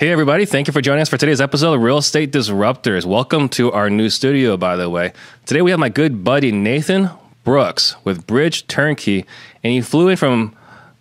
Hey, everybody. Thank you for joining us for today's episode of Real Estate Disruptors. Welcome to our new studio, by the way. Today we have my good buddy Nathan Brooks with Bridge Turnkey, and he flew in from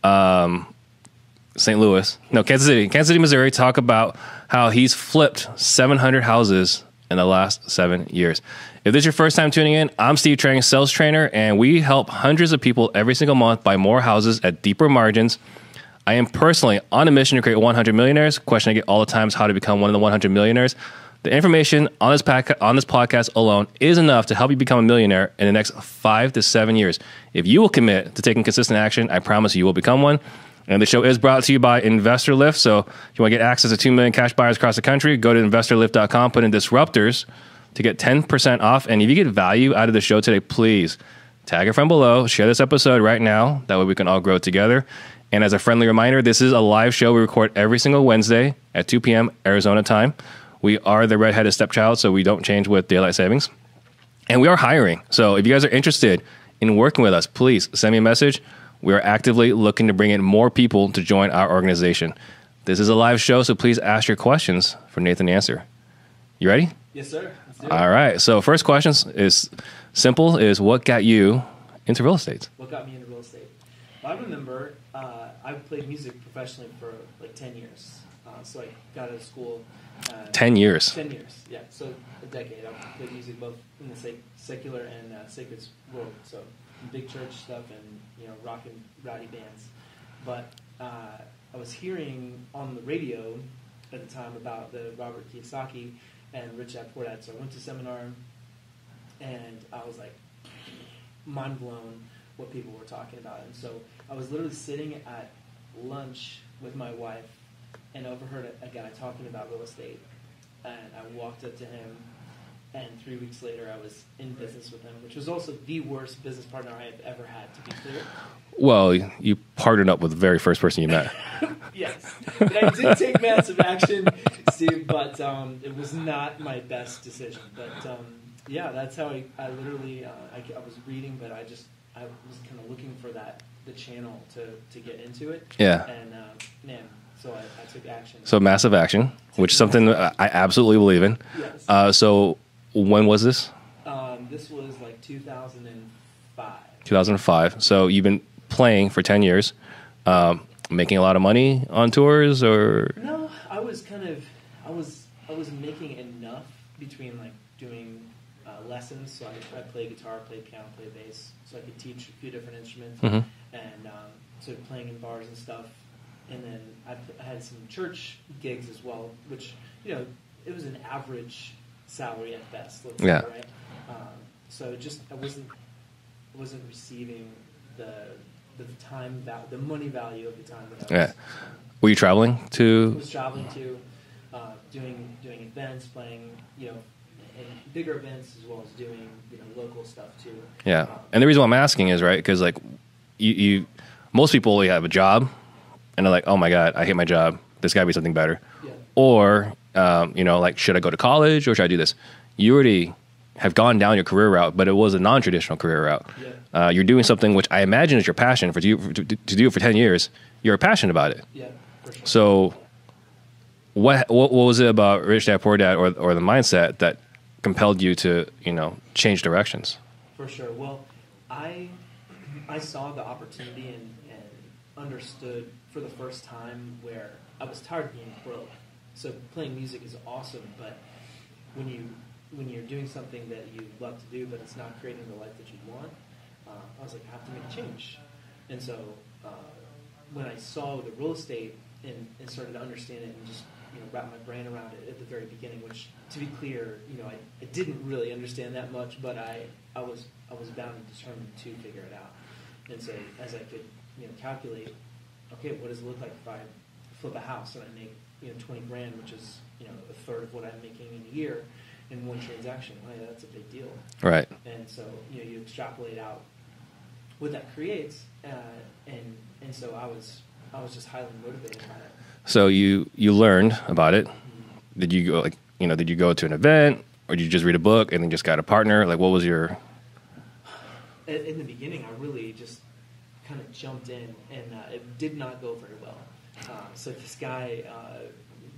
Kansas City, Missouri, to talk about how he's flipped 700 houses in the last 7 years. If this is your first time tuning in, I'm Steve Trang, sales trainer, and we help hundreds of people every single month buy more houses at deeper margins. I am personally on a mission to create 100 millionaires. Question I get all the time is how to become one of the 100 millionaires. The information on this podcast alone is enough to help you become a millionaire in the next 5 to 7 years. If you will commit to taking consistent action, I promise you will become one. And the show is brought to you by Investor Lift. So if you want to get access to 2 million cash buyers across the country, go to investorlift.com, put in disruptors to get 10% off. And if you get value out of the show today, please tag a friend below, share this episode right now. That way we can all grow together. And as a friendly reminder, this is a live show we record every single Wednesday at 2 p.m. Arizona time. We are the redheaded stepchild, so we don't change with daylight savings. And we are hiring. So if you guys are interested in working with us, please send me a message. We are actively looking to bring in more people to join our organization. This is a live show, so please ask your questions for Nathan to answer. You ready? Yes, sir. Let's do it. All right. So first question is simple, is what got you into real estate? What got me into real estate? Well, I remember I played music professionally for like 10 years. So I got out of school. 10 years? 10 years, yeah. So a decade. I played music both in the secular and sacred world. So big church stuff and, rock and rowdy bands. But I was hearing on the radio at the time about the Robert Kiyosaki and Rich Dad Poor Dad. So I went to a seminar and I was like mind blown what people were talking about. And so I was literally sitting at lunch with my wife and overheard a guy talking about real estate. And I walked up to him, and 3 weeks later I was in business with him, which was also the worst business partner I have ever had, to be clear. Well, you partnered up with the very first person you met. Yes. But I did take massive action, Steve, but it was not my best decision. But yeah, that's how I literally, I was reading, but I was kind of looking for the channel to get into it. Yeah. And so I took action. So massive action, which is something I absolutely believe in. Yes. So when was this? This was like 2005. 2005. So you've been playing for 10 years, making a lot of money on tours, or? No, I was making enough between like doing lessons. So I play guitar, play piano, play bass, so I could teach a few different instruments, and sort of playing in bars and stuff. And then I had some church gigs as well, which, it was an average salary at best, let's say, right? So I wasn't receiving the time value, the money value of the time that I was. Yeah. Were you traveling to? I was traveling to, doing events, playing, in bigger events, as well as doing, local stuff too. Yeah. And the reason why I'm asking is, right, because like you most people only have a job and they're like, oh my God, I hate my job. There's got to be something better. Yeah. Or, like, should I go to college or should I do this? You already have gone down your career route, but it was a non-traditional career route. Yeah. You're doing something which I imagine is your passion to do it for 10 years. You're passionate about it. Yeah, for sure. So what was it about Rich Dad Poor Dad or the mindset that compelled you to, change directions? For sure. Well, I saw the opportunity and understood for the first time where I was tired of being broke. So playing music is awesome, but when you're doing something that you love to do, but it's not creating the life that you want, I was like, I have to make a change. And so when I saw the real estate and started to understand it and just wrap my brain around it at the very beginning, which, to be clear, I didn't really understand that much, but I was bound and determined to figure it out. And so as I could calculate, okay, what does it look like if I flip a house and I make 20 grand, which is a third of what I'm making in a year in one transaction? Well, yeah, that's a big deal. Right. And so you extrapolate out what that creates, and so I was just highly motivated by it. So you learned about it. Did you go did you go to an event, or did you just read a book and then just got a partner? Like, what was your? In the beginning, I really just kind of jumped in, and it did not go very well. So this guy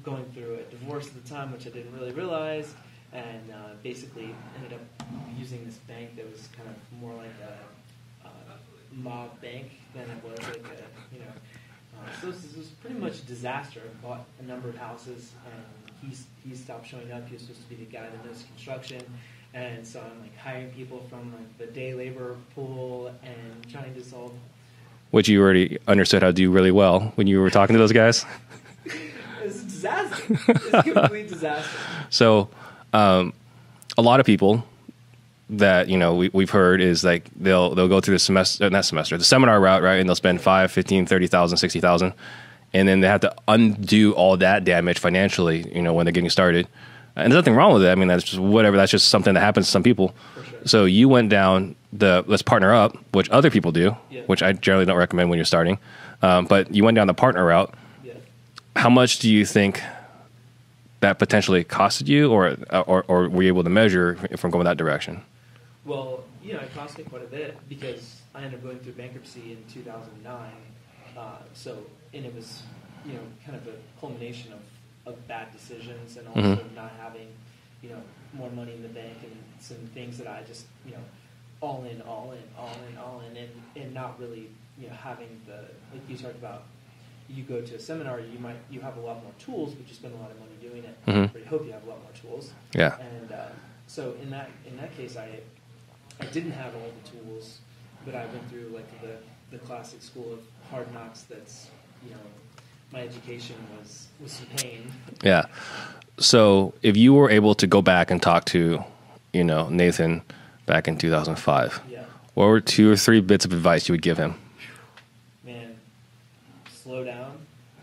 going through a divorce at the time, which I didn't really realize, and basically ended up using this bank that was kind of more like a mob bank than it was like a, you know. So this was pretty much a disaster. I bought a number of houses, and he stopped showing up. He was supposed to be the guy that knows construction, and so I'm like hiring people from like the day labor pool and trying to solve. Which you already understood how to do really well when you were talking to those guys. It's a disaster. It's a complete disaster. So, a lot of people that, you know, we've heard is like they'll go through the seminar route, right? And they'll spend 5, 15, 30,000, 60,000. And then they have to undo all that damage financially, you know, when they're getting started. And there's nothing wrong with it. I mean, that's just whatever. That's just something that happens to some people. Sure. So you went down the let's partner up, which other people do, yeah. which I generally don't recommend when you're starting. But you went down the partner route. Yeah. How much do you think that potentially costed you, or were you able to measure from going that direction? Well, you know, it cost me quite a bit because I ended up going through bankruptcy in 2009. And it was, you know, kind of a culmination of bad decisions and also not having, you know, more money in the bank and some things that I just, you know, all in, and not really, you know, having the, like you talked about, you go to a seminar, you have a lot more tools, but you spend a lot of money doing it. But you hope you have a lot more tools. Yeah. And so in that case, I didn't have all the tools, but I went through like the classic school of hard knocks. That's, you know, my education was some pain. Yeah. So if you were able to go back and talk to, you know, Nathan back in 2005, yeah. what were 2 or 3 bits of advice you would give him? Man, slow down.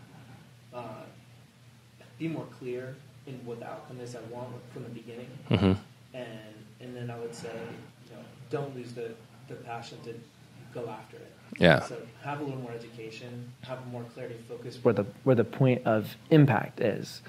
Be more clear in what the outcome is I want from the beginning. And then I would say, you know, don't lose the passion to go after it. Yeah. So have a little more education, have a more clarity of focus. Where the point of impact is.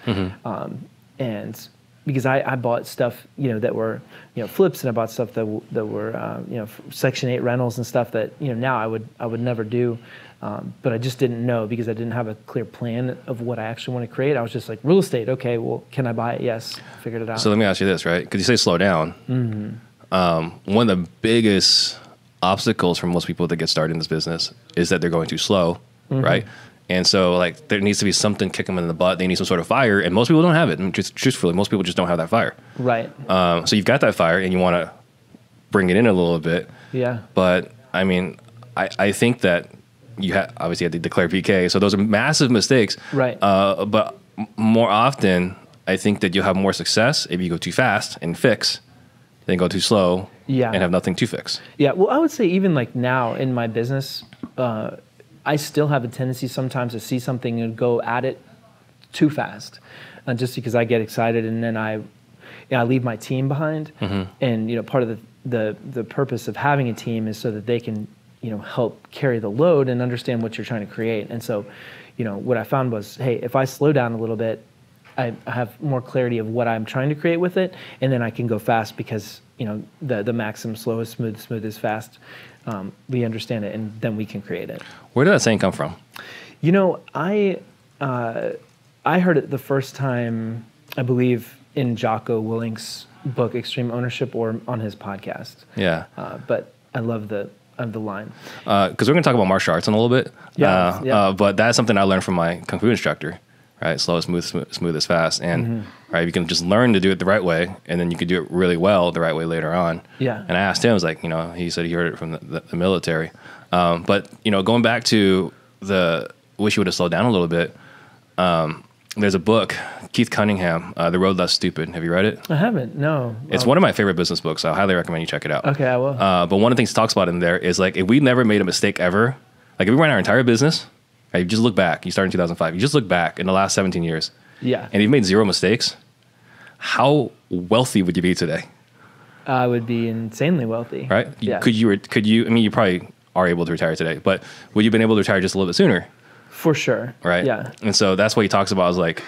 And because I bought stuff, you know, that were, you know, flips, and I bought stuff that were, you know, Section 8 rentals and stuff that, you know, now I would never do. But I just didn't know because I didn't have a clear plan of what I actually want to create. I was just like, real estate. Okay, well, can I buy it? Yes. Figured it out. So let me ask you this, right? Because you say slow down. One of the biggest obstacles for most people that get started in this business is that they're going too slow, right? And so, like, there needs to be something kicking them in the butt. They need some sort of fire, and most people don't have it. And just truthfully, most people just don't have that fire. Right. So you've got that fire, and you want to bring it in a little bit. Yeah. But I mean, I think that you obviously had to declare PK, so those are massive mistakes. Right. But more often, I think that you'll have more success if you go too fast and fix, than go too slow and have nothing to fix. Yeah. Well, I would say even like now in my business, I still have a tendency sometimes to see something and go at it too fast, just because I get excited, and then I leave my team behind. And you know, part of the purpose of having a team is so that they can, you know, help carry the load and understand what you're trying to create. And so, you know, what I found was, hey, if I slow down a little bit, I have more clarity of what I'm trying to create with it, and then I can go fast because, you know, the maxim slow is smooth, smooth is fast. We understand it, and then we can create it. Where did that saying come from? You know, I heard it the first time, I believe, in Jocko Willink's book Extreme Ownership, or on his podcast. Yeah. But I love the line. Because we're going to talk about martial arts in a little bit. But that's something I learned from my Kung Fu instructor, right? Slow is smooth is fast. And right, you can just learn to do it the right way, and then you can do it really well the right way later on. Yeah. And I asked him, I was like, you know, he said he heard it from the military. But, you know, going back to wish you would have slowed down a little bit, there's a book, Keith Cunningham, The Road Less Stupid. Have you read it? I haven't, no. It's one of my favorite business books. I highly recommend you check it out. Okay, I will. But one of the things he talks about in there is, like, if we never made a mistake ever, like if we ran our entire business, right, you just look back, you started in 2005, you just look back in the last 17 years, and you've made 0 mistakes, how wealthy would you be today? I would be insanely wealthy. Right? Yeah. Could you, I mean, you probably are able to retire today, but would you have been able to retire just a little bit sooner? For sure. Right? Yeah. And so that's what he talks about, is like,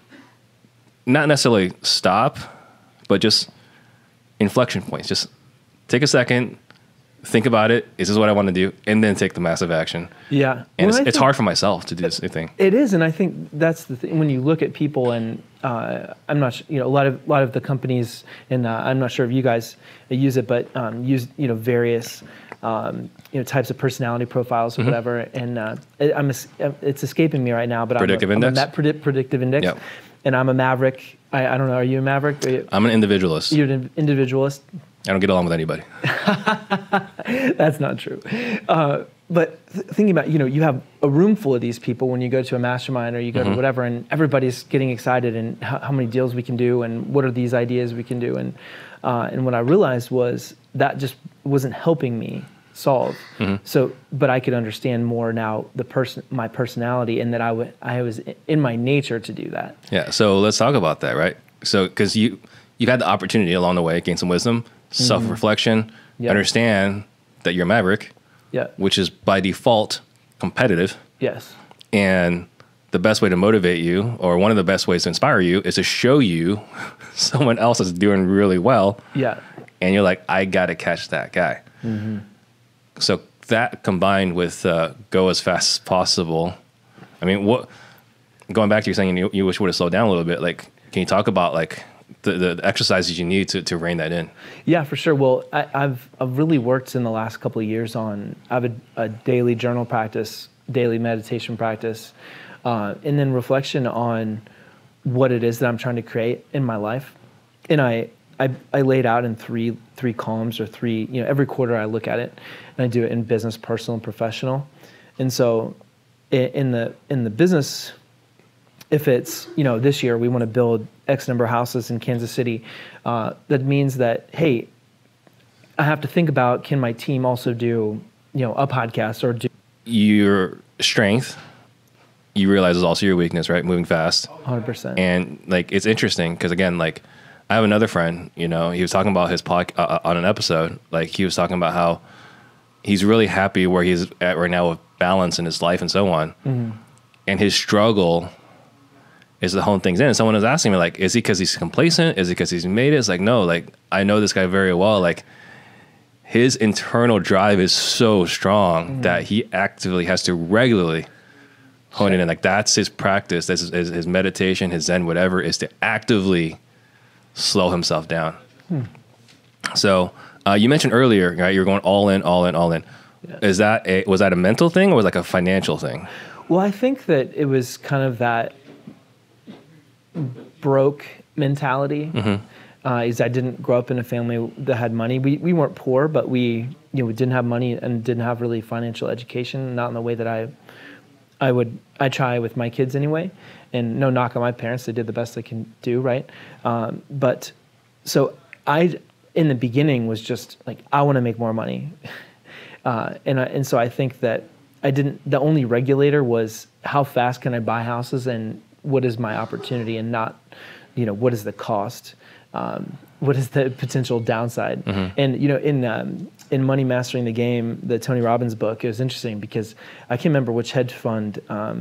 not necessarily stop, but just inflection points. Just take a second, think about it. Is this what I want to do? And then take the massive action. Yeah. And Well, I it's think hard for myself to do this thing. It is, and I think that's the thing. When you look at people, and I'm not, a lot of the companies, and I'm not sure if you guys use it, but use various types of personality profiles or whatever. And it's escaping me right now, but Predictive index? Predictive index. Yep. And I'm a maverick. I don't know. Are you a maverick? I'm an individualist. You're an individualist. I don't get along with anybody. That's not true. But thinking about, you have a room full of these people when you go to a mastermind or you go to whatever, and everybody's getting excited and how many deals we can do and what are these ideas we can do. And what I realized was that just wasn't helping me solve. So, but I could understand more now my personality, and that I was in my nature to do that. Yeah. So let's talk about that, right? So, because you've had the opportunity along the way, gain some wisdom, self-reflection, understand that you're a maverick, which is by default competitive. Yes. And the best way to motivate you, or one of the best ways to inspire you, is to show you someone else is doing really well. Yeah. And you're like, I got to catch that guy. So that combined with go as fast as possible. I mean, going back to you saying you wish you would have slowed down a little bit, like, can you talk about like the exercises you need to rein that in? Yeah, for sure. Well, I've really worked in the last couple of years on, I have a daily journal practice, daily meditation practice, and then reflection on what it is that I'm trying to create in my life. And I laid out in three columns, or three, every quarter I look at it, and I do it in business, personal, and professional. And so in the business, if it's, this year we want to build X number of houses in Kansas City, that means that, hey, I have to think about, can my team also do, a podcast or do your strength, you realize is also your weakness, right? Moving fast. 100%. And like, it's interesting because again, like I have another friend, he was talking about his on an episode, like he was talking about how he's really happy where he's at right now with balance in his life and so on. And his struggle is to hone things in. And someone was asking me, like, is he because he's complacent? Is it because he's made it? It's like, no, like, I know this guy very well. Like, his internal drive is so strong that he actively has to regularly hone it in. Like, that's his practice. That's his meditation, his Zen, whatever, is to actively slow himself down. So, you mentioned earlier, right, you were going all in, all in, all in. Yeah. Was that a mental thing or was it like a financial thing? Well, I think that it was kind of that broke mentality. Is I didn't grow up in a family that had money. We weren't poor, but we didn't have money and didn't have really financial education, not in the way that I try with my kids anyway. And no knock on my parents, they did the best they can do, right? But so I, in the beginning, was just like, I want to make more money. And so I think that the only regulator was how fast can I buy houses and what is my opportunity, and not, what is the cost? What is the potential downside? And, in Money Mastering the Game, the Tony Robbins book, it was interesting because I can't remember which hedge fund,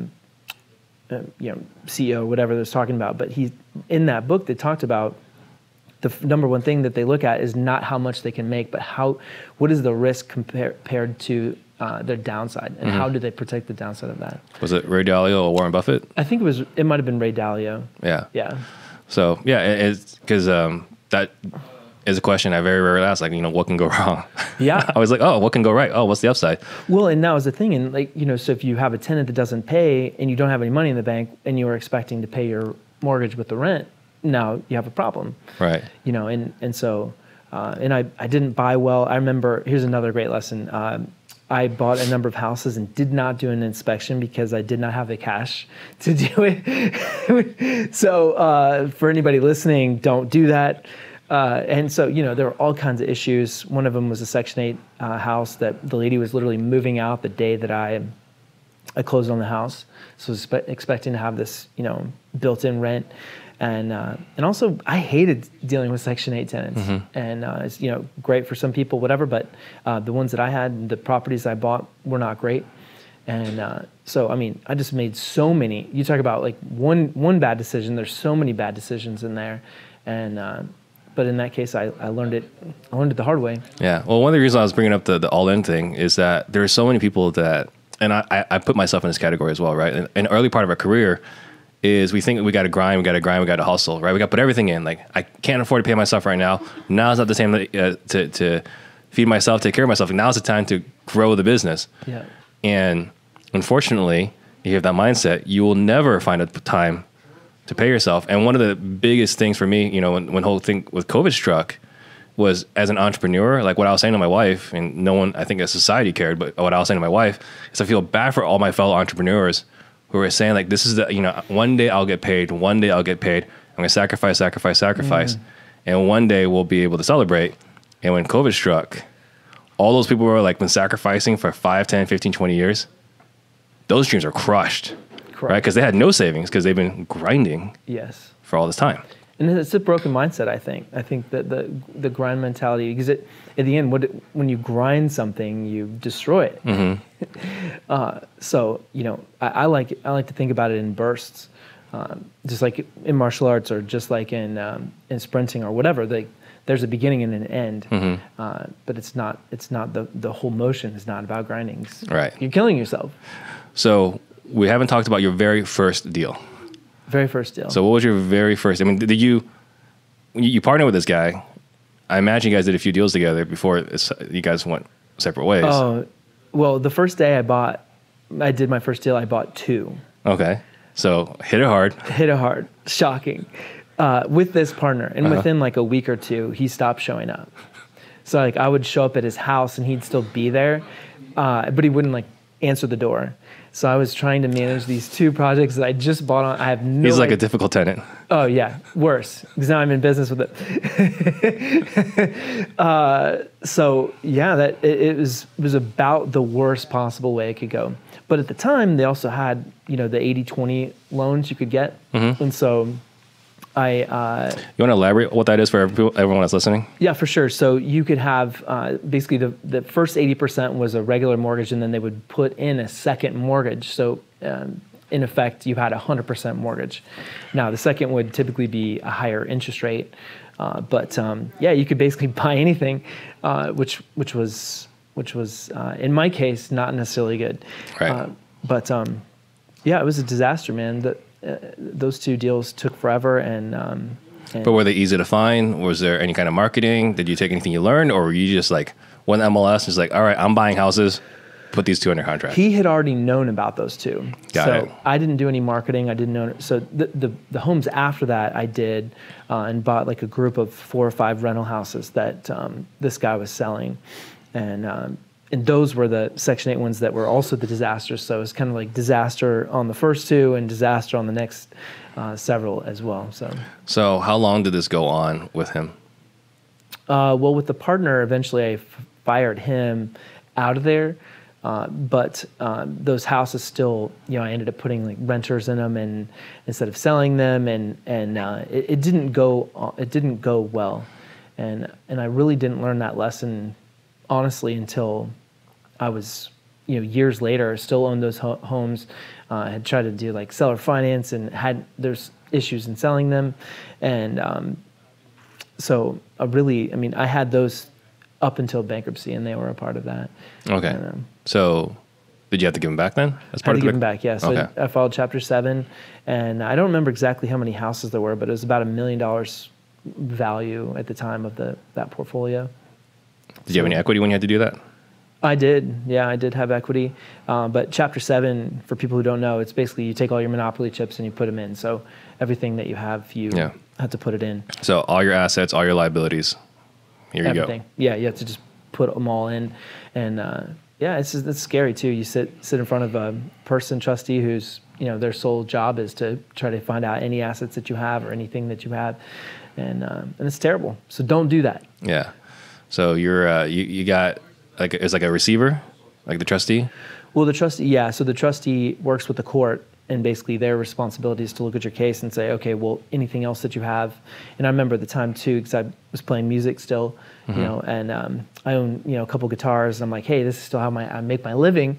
CEO, whatever they was talking about, but in that book, they talked about the number one thing that they look at is not how much they can make, but what is the risk compared to their downside, and how do they protect the downside of that? Was it Ray Dalio or Warren Buffett? I think it might have been Ray Dalio. Yeah. So it's because that is a question I very rarely ask. Like, what can go wrong? Yeah. I was like, oh, what can go right? Oh, what's the upside? Well, and that was the thing. And like, so if you have a tenant that doesn't pay and you don't have any money in the bank and you are expecting to pay your mortgage with the rent, now you have a problem. Right. And so, and I didn't buy well. I remember, here's another great lesson. I bought a number of houses and did not do an inspection because I did not have the cash to do it. So for anybody listening, don't do that. And so, there were all kinds of issues. One of them was a Section 8 house that the lady was literally moving out the day that I closed on the house. So I was expecting to have this, built-in rent. And also, I hated dealing with Section 8 tenants. And it's great for some people, whatever. But the ones that I had, the properties I bought, were not great. And so, I mean, I just made so many. You talk about like one bad decision. There's so many bad decisions in there. And but in that case, I learned it. I learned it the hard way. Yeah. Well, one of the reasons I was bringing up the all-in thing is that there are so many people that, and I put myself in this category as well, right? An early part of our career is we think we got to grind, we got to hustle, right? We got to put everything in. Like, I can't afford to pay myself right now. Now's not the time to feed myself, take care of myself. Now's the time to grow the business. Yeah. And unfortunately, if you have that mindset, you will never find a time to pay yourself. And one of the biggest things for me, when the whole thing with COVID struck, was as an entrepreneur, like what I was saying to my wife, and no one, I think as society cared, but what I was saying to my wife is I feel bad for all my fellow entrepreneurs who are saying like, this is one day I'll get paid. One day I'll get paid. I'm going to sacrifice. And one day we'll be able to celebrate. And when COVID struck, all those people who were like been sacrificing for 5, 10, 15, 20 years, those dreams are crushed, right? Because they had no savings because they've been grinding for all this time. And it's a broken mindset, I think. I think that the grind mentality, because at the end, when you grind something, you destroy it. Mm-hmm. So I like to think about it in bursts, just like in martial arts or just like in sprinting or whatever. There's a beginning and an end, but it's not the whole motion is not about grinding. Right. You're killing yourself. So we haven't talked about your very first deal. Very first deal. So what was your very first? I mean, did you partnered with this guy? I imagine you guys did a few deals together before you guys went separate ways. Oh, well, the first day I did my first deal. I bought 2. Okay, so hit it hard. Shocking. With this partner, and within like a week or 2, he stopped showing up. So like I would show up at his house and he'd still be there, but he wouldn't like answer the door. So I was trying to manage these 2 projects that I just bought on. I have no. He's like a difficult tenant. Oh yeah, worse because now I'm in business with it. So yeah, that it was about the worst possible way it could go. But at the time, they also had the 80-20 loans you could get, and so. You want to elaborate what that is for everyone that's listening? Yeah, for sure. So you could have basically the first 80% was a regular mortgage, and then they would put in a second mortgage. So in effect, you had a 100% mortgage. Now the second would typically be a higher interest rate, but you could basically buy anything, which was in my case not necessarily good. Right. But it was a disaster, man. Those 2 deals took forever, and but were they easy to find? Was there any kind of marketing? Did you take anything you learned, or were you just like one MLS is like, all right, I'm buying houses, put these 2 under contract? He had already known about those 2. Got it. I didn't do any marketing. I didn't know. So the homes after that I did, and bought like a group of 4 or 5 rental houses that this guy was selling, and those were the Section 8 ones that were also the disasters. So it was kind of like disaster on the first 2 and disaster on the next several as well. So how long did this go on with him? Well, with the partner, eventually I fired him out of there. But those houses still, I ended up putting like renters in them, and instead of selling them, and it didn't go. It didn't go well, and I really didn't learn that lesson. Honestly, until I was, years later, still owned those homes, had tried to do like seller finance, and there's issues in selling them, and so I had those up until bankruptcy, and they were a part of that. Okay. And, so did you have to give them back then? As part of give them back, yeah. So okay. I filed Chapter 7, and I don't remember exactly how many houses there were, but it was about $1 million value at the time of that portfolio. Did you have any equity when you had to do that? I did. Yeah, I did have equity. But Chapter 7, for people who don't know, it's basically you take all your Monopoly chips and you put them in. So everything that you have, you have to put it in. So all your assets, all your liabilities, here everything. You go. Yeah, you have to just put them all in. And it's scary too. You sit in front of a person, trustee, who's, their sole job is to try to find out any assets that you have or anything that you have. And it's terrible. So don't do that. Yeah. So you're you got it's like a receiver, like the trustee? Well, the trustee, yeah. So the trustee works with the court, and basically their responsibility is to look at your case and say, okay, well, anything else that you have. And I remember at the time too, because I was playing music still, and I own a couple guitars. And I'm like, hey, this is still how I make my living,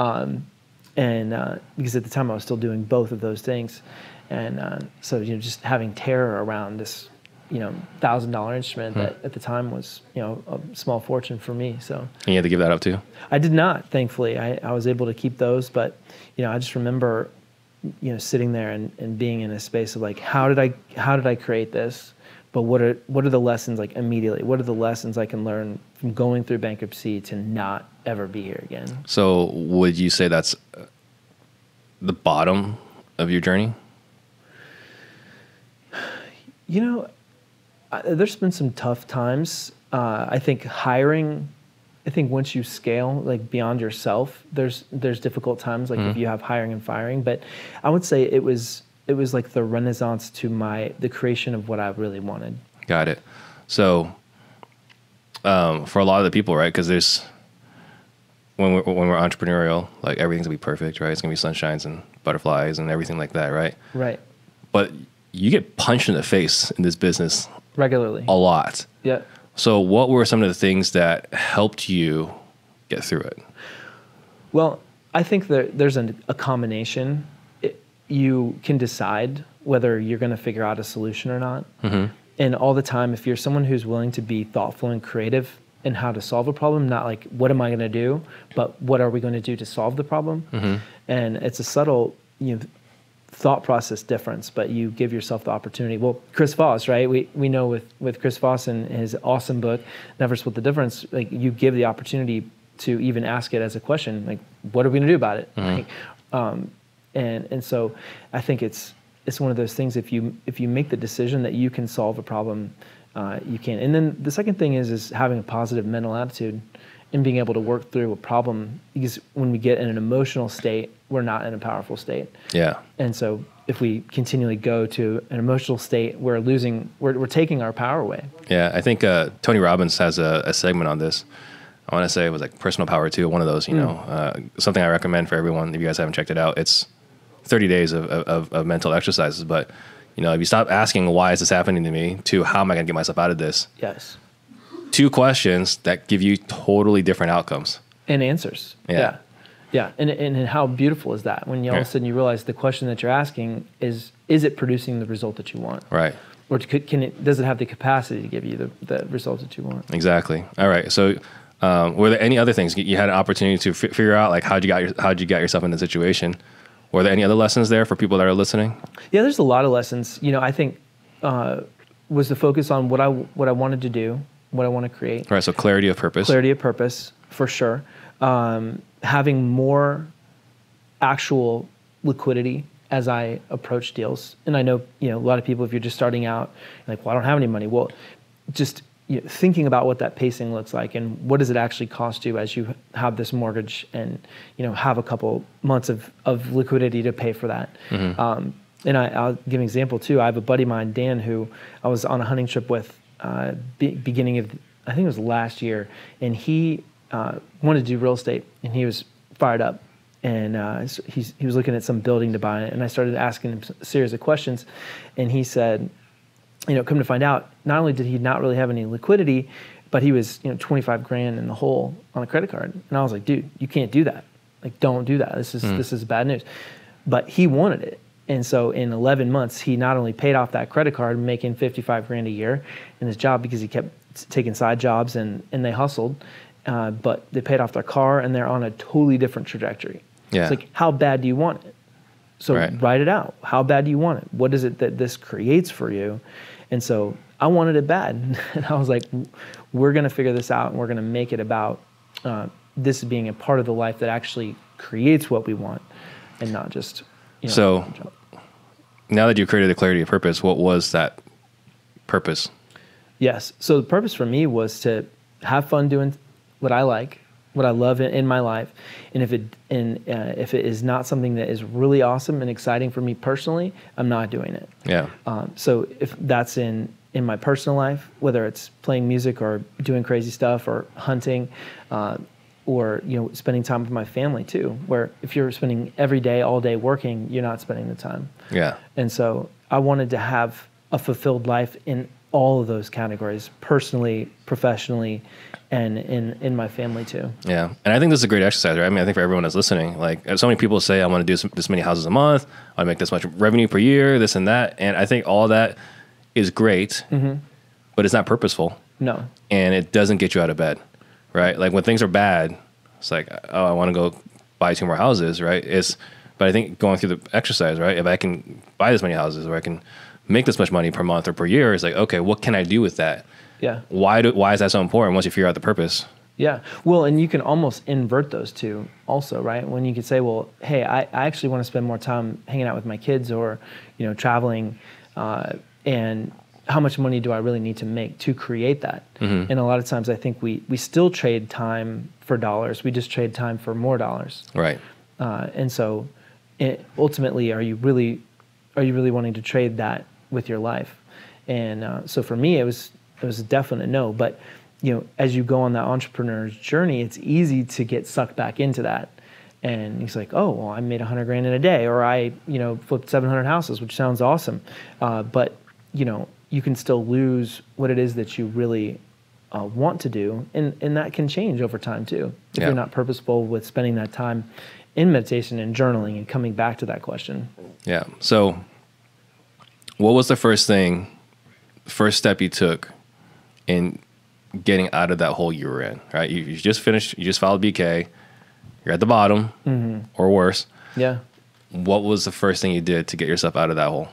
and because at the time I was still doing both of those things, and so just having terror around this $1,000 instrument that at the time was, a small fortune for me. So And you had to give that up too? I did not, thankfully. I was able to keep those, but, I just remember, sitting there and being in a space of like, how did I create this? But what are the lessons, like, immediately? What are the lessons I can learn from going through bankruptcy to not ever be here again? So would you say that's the bottom of your journey? There's been some tough times. I think once you scale, like, beyond yourself, there's difficult times, like if you have hiring and firing. But I would say it was like the renaissance to the creation of what I really wanted. Got it. So for a lot of the people, right? Because when we're entrepreneurial, like, everything's gonna be perfect, right? It's gonna be sunshines and butterflies and everything like that, right? Right. But you get punched in the face in this business Regularly. a lot. Yeah. So what were some of the things that helped you get through it? Well, I think there's a combination. You can decide whether you're going to figure out a solution or not. Mm-hmm. And all the time, if you're someone who's willing to be thoughtful and creative in how to solve a problem, not like, what am I going to do, but what are we going to do to solve the problem? Mm-hmm. And it's a subtle, thought process difference, but you give yourself the opportunity. Well, Chris Voss, right? We know with Chris Voss and his awesome book, Never Split the Difference, like, you give the opportunity to even ask it as a question, like, what are we going to do about it? Mm-hmm. And so I think it's one of those things, if you make the decision that you can solve a problem, you can. And then the second thing is having a positive mental attitude and being able to work through a problem, because when we get in an emotional state, we're not in a powerful state. Yeah. And so if we continually go to an emotional state, we're taking our power away. Yeah, I think Tony Robbins has a segment on this. I want to say it was like Personal Power 2, one of those, something I recommend for everyone. If you guys haven't checked it out, it's 30 days of mental exercises. But, if you stop asking, why is this happening to me, to how am I going to get myself out of this? Yes. 2 questions that give you totally different outcomes. And answers. Yeah. Yeah. And how beautiful is that when all of a sudden you realize the question that you're asking is it producing the result that you want? Right. Or does it have the capacity to give you the results that you want? Exactly. All right. So were there any other things you had an opportunity to figure out, like how'd you get yourself in the situation? Were there any other lessons there for people that are listening? Yeah, there's a lot of lessons. I think was the focus on what I wanted to do, what I want to create. Right. So clarity of purpose. Clarity of purpose, for sure. Having more actual liquidity as I approach deals. And I know, a lot of people, if you're just starting out, like, well, I don't have any money. Well, just thinking about what that pacing looks like and what does it actually cost you as you have this mortgage and, have a couple months of liquidity to pay for that. Mm-hmm. And I'll give an example too. I have a buddy of mine, Dan, who I was on a hunting trip with beginning of, I think it was last year, and he wanted to do real estate, and he was fired up, and so he was looking at some building to buy, and I started asking him a series of questions, and he said, come to find out, not only did he not really have any liquidity, but he was, $25,000 in the hole on a credit card, and I was like, dude, you can't do that. Like, don't do that. This is bad news. But he wanted it. And so in 11 months, he not only paid off that credit card, making $55,000 a year in his job because he kept taking side jobs and they hustled, but they paid off their car and they're on a totally different trajectory. Yeah. It's like, how bad do you want it? So write it out. How bad do you want it? What is it that this creates for you? And so I wanted it bad. And I was like, we're going to figure this out and we're going to make it about this being a part of the life that actually creates what we want and not just, So now that you've created the clarity of purpose, what was that purpose? Yes. So the purpose for me was to have fun doing what I like, what I love in my life. And if it is not something that is really awesome and exciting for me personally, I'm not doing it. Yeah. So if that's in my personal life, whether it's playing music or doing crazy stuff or hunting, or spending time with my family too, where if you're spending every day, all day working, you're not spending the time. Yeah. And so I wanted to have a fulfilled life in all of those categories, personally, professionally, and in my family too. Yeah. And I think this is a great exercise, right? I mean, I think for everyone that's listening, like so many people say, I want to do this many houses a month, I make this much revenue per year, this and that. And I think all that is great, but it's not purposeful. No. And it doesn't get you out of bed, right? Like when things are bad, it's like, oh, I want to go buy 2 more houses, right? But I think going through the exercise, right? If I can buy this many houses, or I can make this much money per month or per year, it's like, okay, what can I do with that? Yeah. Why is that so important once you figure out the purpose? Yeah. Well, and you can almost invert those two also, right? When you could say, well, hey, I actually want to spend more time hanging out with my kids or, traveling, and how much money do I really need to make to create that? And a lot of times I think we still trade time for dollars. We just trade time for more dollars. Right. And so ultimately, are you really wanting to trade that with your life? And so for me, it was a definite no. But as you go on that entrepreneur's journey, it's easy to get sucked back into that. And he's like, oh, well, I made $100,000 in a day, or I flipped 700 houses, which sounds awesome. But you can still lose what it is that you really want to do, and that can change over time too if you're not purposeful with spending that time in meditation and journaling and coming back to that question. Yeah. So what was the first step you took in getting out of that hole you were in, right? You just finished, you just filed BK, you're at the bottom or worse. Yeah. What was the first thing you did to get yourself out of that hole?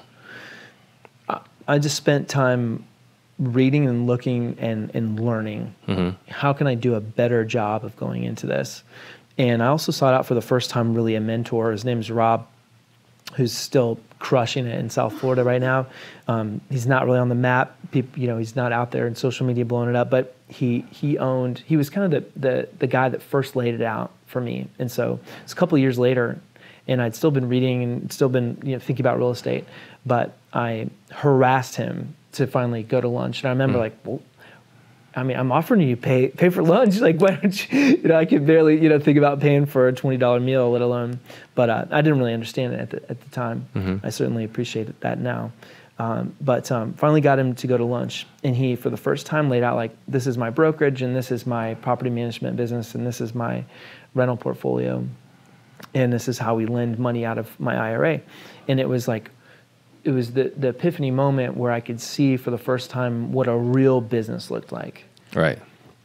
I just spent time reading and looking and learning. How can I do a better job of going into this? And I also sought out for the first time really a mentor. His name's Rob, who's still crushing it in South Florida right now. He's not really on the map. People, he's not out there in social media blowing it up, but he was kind of the guy that first laid it out for me. And so it's a couple of years later, and I'd still been reading and still been thinking about real estate, but I harassed him to finally go to lunch. And I remember well, I mean, I'm offering you pay for lunch. Like, why don't you, I could barely, think about paying for a $20 meal, let alone, but I didn't really understand it at the time. I certainly appreciate that now. But finally got him to go to lunch, and he, for the first time, laid out like, this is my brokerage, and this is my property management business, and this is my rental portfolio, and this is how we lend money out of my IRA. And it was like, it was the epiphany moment where I could see for the first time what a real business looked like. Right.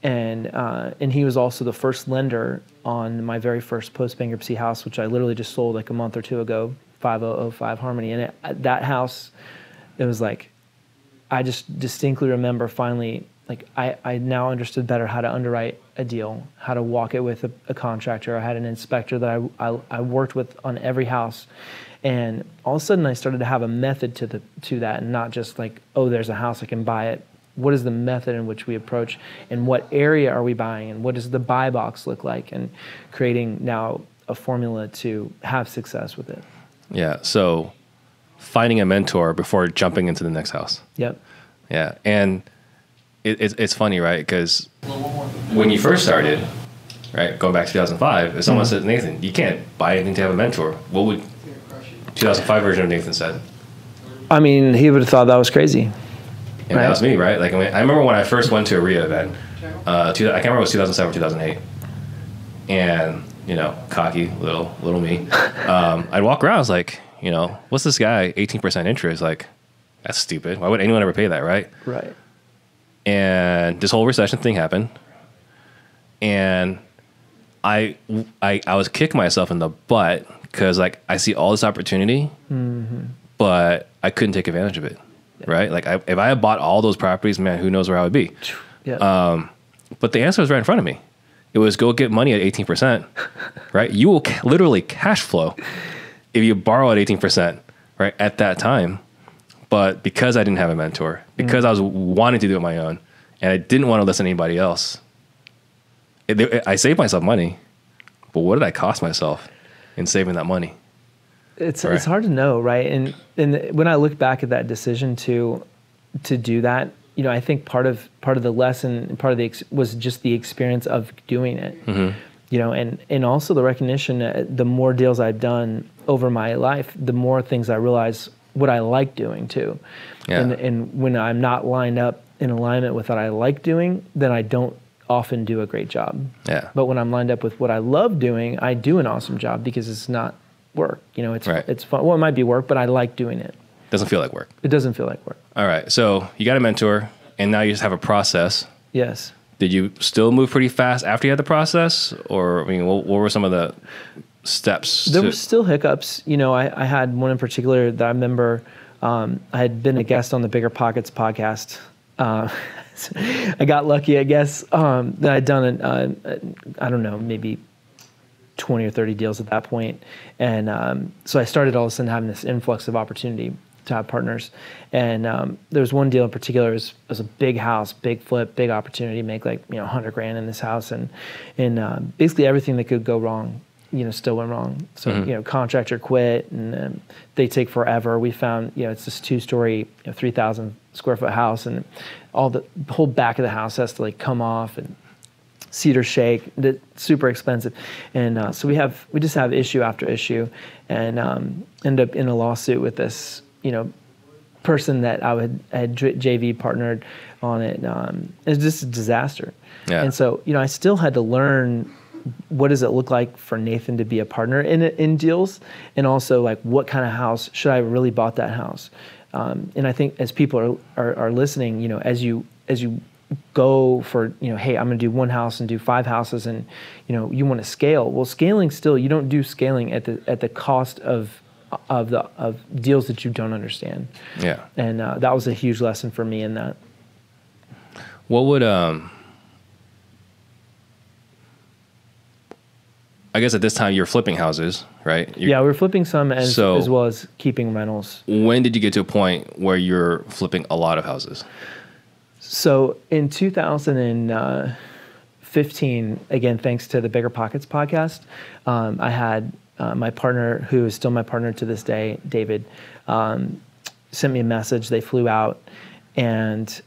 And he was also the first lender on my very first post-bankruptcy house, which I literally just sold like a month or two ago, 5005 Harmony. And that house, it was like, I just distinctly remember finally, like I now understood better how to underwrite a deal, how to walk it with a contractor. I had an inspector that I worked with on every house. And all of a sudden I started to have a method to that, and not just like, oh, there's a house, I can buy it. What is the method in which we approach, and what area are we buying, and what does the buy box look like, and creating now a formula to have success with it. Yeah. So finding a mentor before jumping into the next house. Yep. Yeah. And it's funny, right? Because when you first started, right, going back to 2005, if someone said, Nathan, you can't buy anything to have a mentor, what would 2005 version of Nathan said? I mean, he would have thought that was crazy. And that was me, right? Like, I remember when I first went to a RIA event, I can't remember if it was 2007 or 2008. And, cocky, little me. I'd walk around, I was like, what's this guy, 18% interest? Like, that's stupid. Why would anyone ever pay that, right? Right. And this whole recession thing happened. And I was kicking myself in the butt because, like, I see all this opportunity, but I couldn't take advantage of it, right? Like, if I had bought all those properties, man, who knows where I would be. Yeah. But the answer was right in front of me. It was go get money at 18%, right? You will literally cash flow if you borrow at 18%, right, at that time. But because I didn't have a mentor, because I was wanting to do it on my own, and I didn't want to listen to anybody else, I saved myself money. But what did I cost myself in saving that money? It's hard to know, right? And when I look back at that decision to do that, I think part of the lesson, was just the experience of doing it. And also the recognition that the more deals I've done over my life, the more things I realize what I like doing too. Yeah. And when I'm not lined up in alignment with what I like doing, then I don't often do a great job. Yeah. But when I'm lined up with what I love doing, I do an awesome job because it's not work. It's fun. Well, it might be work, but I like doing it. Doesn't feel like work. It doesn't feel like work. All right. So you got a mentor, and now you just have a process. Yes. Did you still move pretty fast after you had the process? Or, I mean, what were some of the steps? There were still hiccups. You know, I had one in particular that I remember. I had been a guest on the Bigger Pockets podcast. I got lucky, I guess, that I'd done, I don't know, maybe 20 or 30 deals at that point. And so I started all of a sudden having this influx of opportunity to have partners. And there was one deal in particular. It was a big house, big flip, big opportunity, make like, you know, $100,000 in this house. And basically everything that could go wrong, you know, still went wrong. So, you know, contractor quit and they take forever. We found, you know, it's this 2-story, you know, 3,000 square foot house, and all the whole back of the house has to like come off and cedar shake. Super expensive. And so we just have issue after issue, and end up in a lawsuit with this, you know, person that I had JV partnered on it. It was just a disaster. Yeah. And so, you know, I still had to learn what does it look like for Nathan to be a partner in deals, and also like what kind of house should I really bought that house. And I think as people are listening, you know, as you go for, you know, hey, I'm going to do one house and do 5 houses, and you know, you want to scale. Well, scaling still, you don't do scaling at the cost of deals that you don't understand. Yeah. And that was a huge lesson for me in that. What would I guess at this time you're flipping houses, right? Yeah, we were flipping some as well as keeping rentals. When did you get to a point where you're flipping a lot of houses? So in 2015, again, thanks to the Bigger Pockets podcast, I had my partner, who is still my partner to this day, David, sent me a message. They flew out, and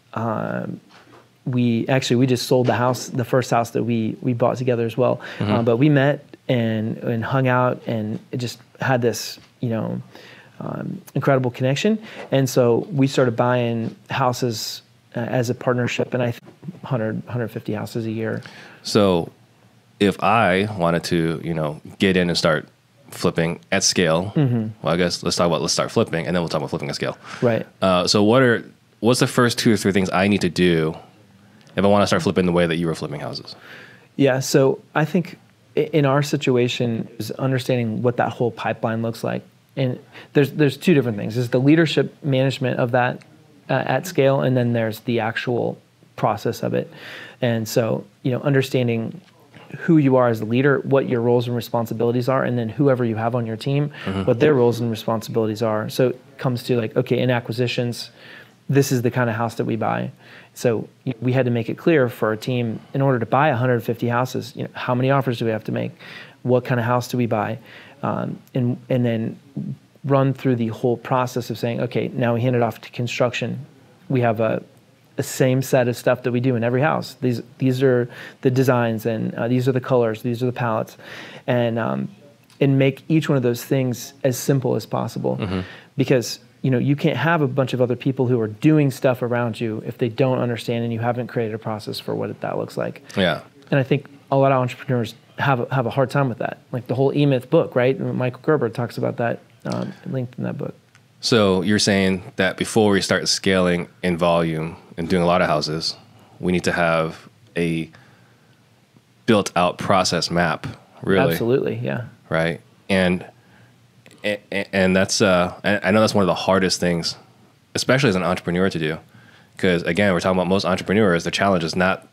we just sold the first house that we bought together as well. But we met and hung out, and it just had this, you know, incredible connection. And so we started buying houses as a partnership, and 150 houses a year. So if I wanted to, you know, get in and start flipping at scale, well, I guess let's start flipping, and then we'll talk about flipping at scale. Right. So what's the first 2 or 3 things I need to do if I want to start flipping the way that you were flipping houses? Yeah. So I think in our situation is understanding what that whole pipeline looks like. And there's 2 different things. There's the leadership management of that at scale, and then there's the actual process of it. And so, you know, understanding who you are as a leader, what your roles and responsibilities are, and then whoever you have on your team, what their roles and responsibilities are. So it comes to like, okay, in acquisitions, this is the kind of house that we buy. So we had to make it clear for our team, in order to buy 150 houses, you know, how many offers do we have to make? What kind of house do we buy? And then run through the whole process of saying, okay, now we hand it off to construction. We have a same set of stuff that we do in every house. These are the designs, and these are the colors, these are the palettes, and make each one of those things as simple as possible, because you know, you can't have a bunch of other people who are doing stuff around you if they don't understand and you haven't created a process for what that looks like. Yeah. And I think a lot of entrepreneurs have a hard time with that. Like the whole E-Myth book, right? Michael Gerber talks about that, linked in that book. So you're saying that before we start scaling in volume and doing a lot of houses, we need to have a built out process map, really. Absolutely, yeah. Right. And that's, I know that's one of the hardest things, especially as an entrepreneur, to do. Because again, we're talking about most entrepreneurs, the challenge is not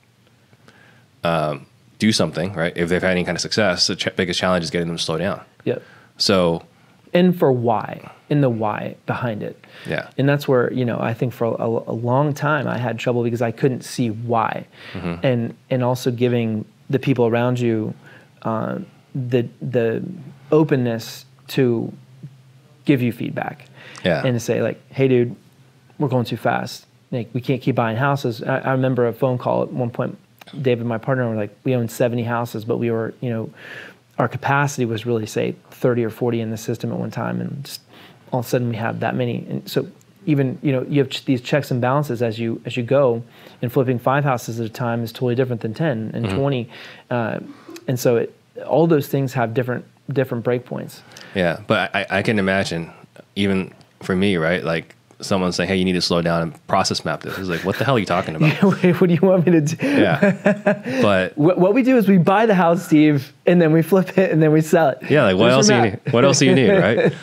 do something, right? If they've had any kind of success, the biggest challenge is getting them to slow down. Yep. So. And for why, in the why behind it. Yeah. And that's where, you know, I think for a long time I had trouble because I couldn't see why. And also giving the people around you the openness to give you feedback. Yeah. And to say like, hey dude, we're going too fast. Like we can't keep buying houses. I remember a phone call at one point, David, my partner, were like, we owned 70 houses, but we were, you know, our capacity was really say 30 or 40 in the system at one time. And just all of a sudden we have that many. And so even, you know, you have these checks and balances as you go, and flipping 5 houses at a time is totally different than 10 and 20. And so all those things have different breakpoints. Yeah, but I can imagine, even for me, right? Like someone saying, "Hey, you need to slow down and process map this." It's like, what the hell are you talking about? What do you want me to do? Yeah, but What we do is we buy the house, Steve, and then we flip it and then we sell it. yeah, like what There's else do your you map. need? What else do you need, right?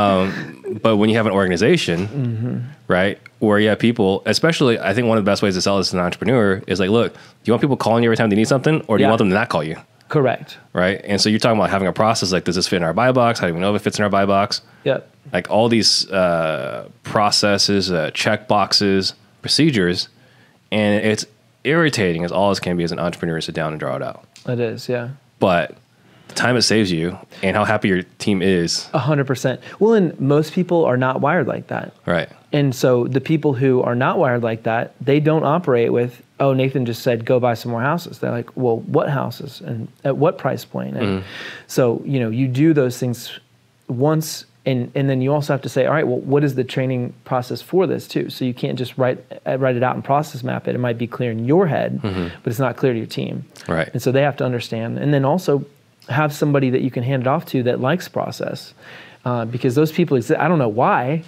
But when you have an organization, right, where you have people, especially, I think one of the best ways to sell this as an entrepreneur is like, look, do you want people calling you every time they need something, or do you Yeah. want them to not call you? Correct. Right. And so you're talking about having a process like, does this fit in our buy box? How do we know if it fits in our buy box? Yep. Like all these processes, check boxes, procedures, and it's irritating as all as can be as an entrepreneur to sit down and draw it out. It is, yeah. But the time it saves you and how happy your team is. 100%. Well, and most people are not wired like that. Right. And so the people who are not wired like that, they don't operate with, oh, Nathan just said, go buy some more houses. They're like, well, what houses and at what price point? And so, you know, you do those things once, and then you also have to say, all right, well, what is the training process for this too? So you can't just write it out and process map it. It might be clear in your head, but it's not clear to your team. Right. And so they have to understand. And then also have somebody that you can hand it off to that likes process. Because those people exist. I don't know why,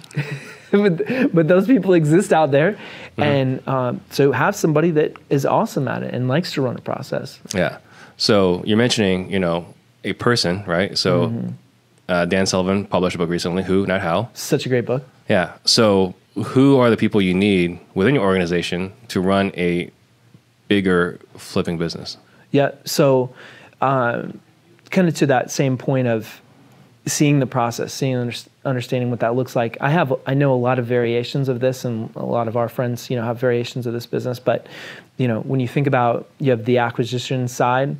but those people exist out there. And so have somebody that is awesome at it and likes to run a process. Yeah. So you're mentioning, you know, a person, right? So Dan Sullivan published a book recently, Who, Not How. Such a great book. Yeah. So who are the people you need within your organization to run a bigger flipping business? Yeah. So kind of to that same point of seeing the process, understanding what that looks like. I know a lot of variations of this, and a lot of our friends, you know, have variations of this business. But, you know, when you think about, you have the acquisition side,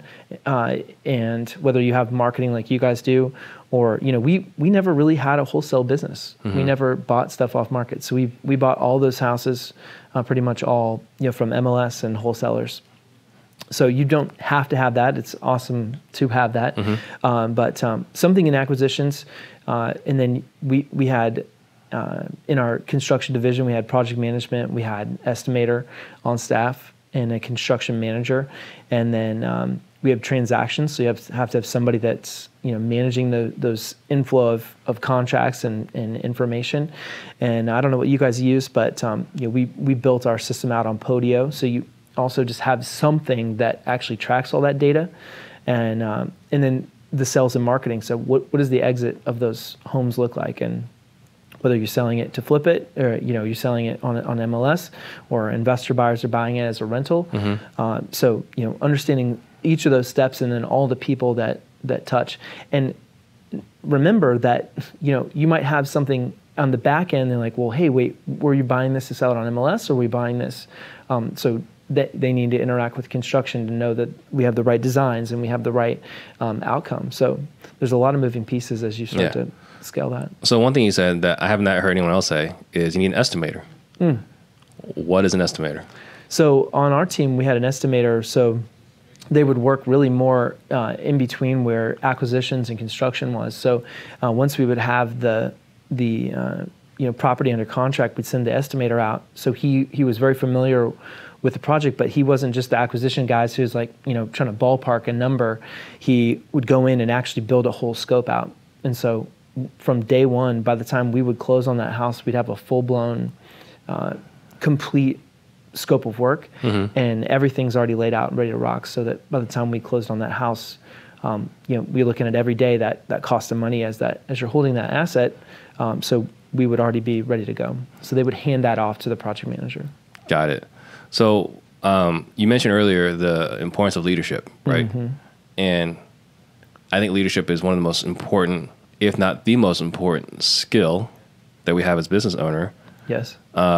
and whether you have marketing like you guys do, or, you know, we never really had a wholesale business. We never bought stuff off market. So we bought all those houses, pretty much all, you know, from MLS and wholesalers. So you don't have to have that. It's awesome to have that. But something in acquisitions, and then we had in our construction division, we had project management, we had estimator on staff, and a construction manager, and then we have transactions. So you have to have somebody that's, you know, managing those inflow of contracts and information. And I don't know what you guys use, but you know, we built our system out on Podio. So you also just have something that actually tracks all that data, and then the sales and marketing. So what does the exit of those homes look like, and whether you're selling it to flip it, or, you know, you're selling it on MLS, or investor buyers are buying it as a rental. So, you know, understanding each of those steps, and then all the people that touch, and remember that, you know, you might have something on the back end. They're like, well, hey, wait, were you buying this to sell it on MLS, or were we buying this? So they need to interact with construction to know that we have the right designs and we have the right outcome. So there's a lot of moving pieces as you start to scale that. So one thing you said that I have not heard anyone else say is you need an estimator. What is an estimator? So on our team, we had an estimator. So they would work really more in between where acquisitions and construction was. So once we would have the you know, property under contract, we'd send the estimator out. So he was very familiar with the project, but he wasn't just the acquisition guy who was like, you know, trying to ballpark a number. He would go in and actually build a whole scope out. And so from day one, by the time we would close on that house, we'd have a full-blown, complete scope of work, and everything's already laid out and ready to rock, so that by the time we closed on that house, you know, we're looking at every day that cost of money as you're holding that asset. So we would already be ready to go. So they would hand that off to the project manager. Got it. So you mentioned earlier the importance of leadership, right? And I think leadership is one of the most important, if not the most important skill that we have as business owner. Yes.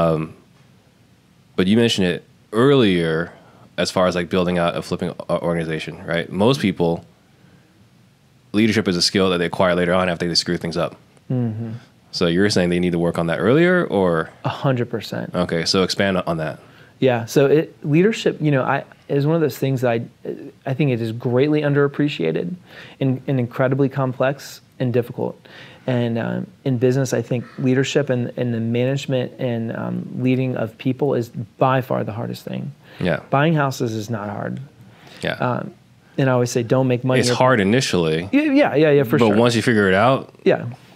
But you mentioned it earlier as far as like building out a flipping organization, right? Most people, leadership is a skill that they acquire later on after they screw things up. So you're saying they need to work on that earlier, or? 100%. Okay, so expand on that. Yeah. So leadership, you know, is one of those things that I think it is greatly underappreciated and incredibly complex and difficult. And in business, I think leadership and the management and leading of people is by far the hardest thing. Yeah. Buying houses is not hard. Yeah. And I always say, don't make money. It's hard initially. Yeah, for sure. But once you figure it out, yeah,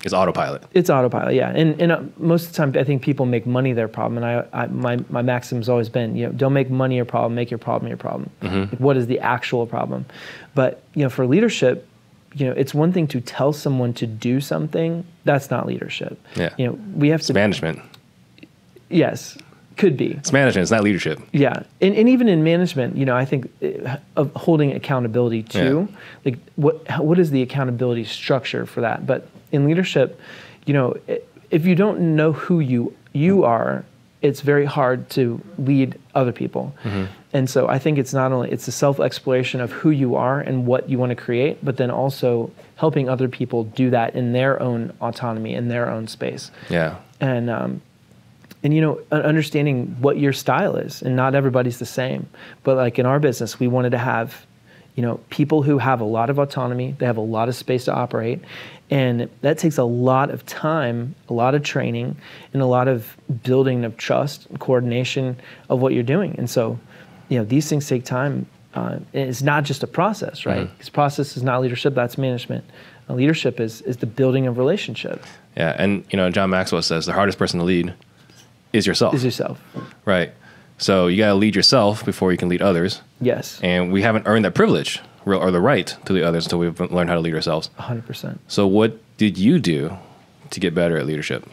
It's autopilot. It's autopilot, yeah. And most of the time, I think people make money their problem. And my maxim's always been, don't make money your problem, make your problem your problem. Like, what is the actual problem? But, for leadership, it's one thing to tell someone to do something. That's not leadership. Yeah. We have It's to... management. Yes, could be. It's management. It's not leadership. Yeah, and even in management, I think of holding accountability too. Yeah. Like, what is the accountability structure for that? But in leadership, if you don't know who you are, it's very hard to lead other people. And so I think it's not only it's a self-exploration of who you are and what you want to create, but then also helping other people do that in their own autonomy, in their own space. Yeah. And understanding what your style is, and not everybody's the same. But like in our business, we wanted to have, people who have a lot of autonomy, they have a lot of space to operate, and that takes a lot of time, a lot of training, and a lot of building of trust and coordination of what you're doing. And so, these things take time. It's not just a process, right? Because process is not leadership, that's management. Leadership is the building of relationship. Yeah, and John Maxwell says the hardest person to lead is yourself. Is yourself. Right. So you got to lead yourself before you can lead others. Yes. And we haven't earned that privilege or the right to lead others until we've learned how to lead ourselves. 100%. So what did you do to get better at leadership?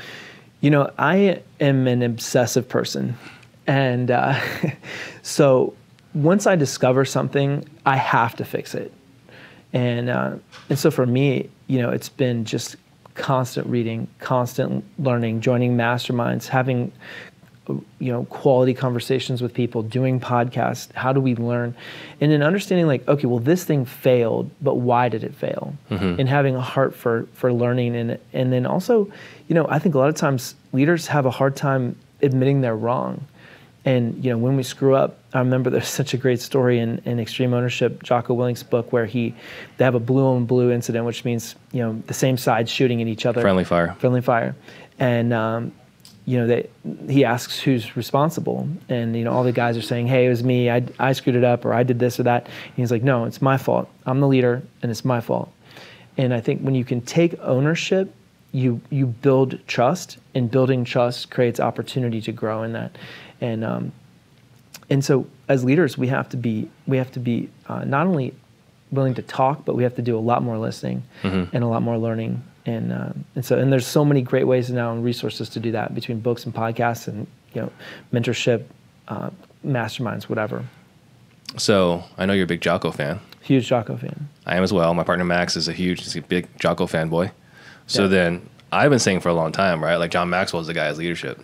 I am an obsessive person. And so once I discover something, I have to fix it. And so for me, it's been just constant reading, constant learning, joining masterminds, having quality conversations with people, doing podcasts. How do we learn? And then understanding like, okay, well, this thing failed, but why did it fail? And having a heart for learning. And then also, I think a lot of times leaders have a hard time admitting they're wrong. And when we screw up, I remember there's such a great story in Extreme Ownership, Jocko Willink's book, where they have a blue on blue incident, which means the same side shooting at each other. Friendly fire. And he asks who's responsible, and all the guys are saying, "Hey, it was me. I screwed it up, or I did this or that." And he's like, "No, it's my fault. I'm the leader, and it's my fault." And I think when you can take ownership, you build trust, and building trust creates opportunity to grow in that. And so as leaders, we have to be not only willing to talk, but we have to do a lot more listening and a lot more learning. And there's so many great ways now and resources to do that between books and podcasts and mentorship, masterminds, whatever. So I know you're a big Jocko fan. Huge Jocko fan. I am as well. My partner Max is he's a big Jocko fanboy. So then I've been saying for a long time, right? Like John Maxwell is the guy as leadership.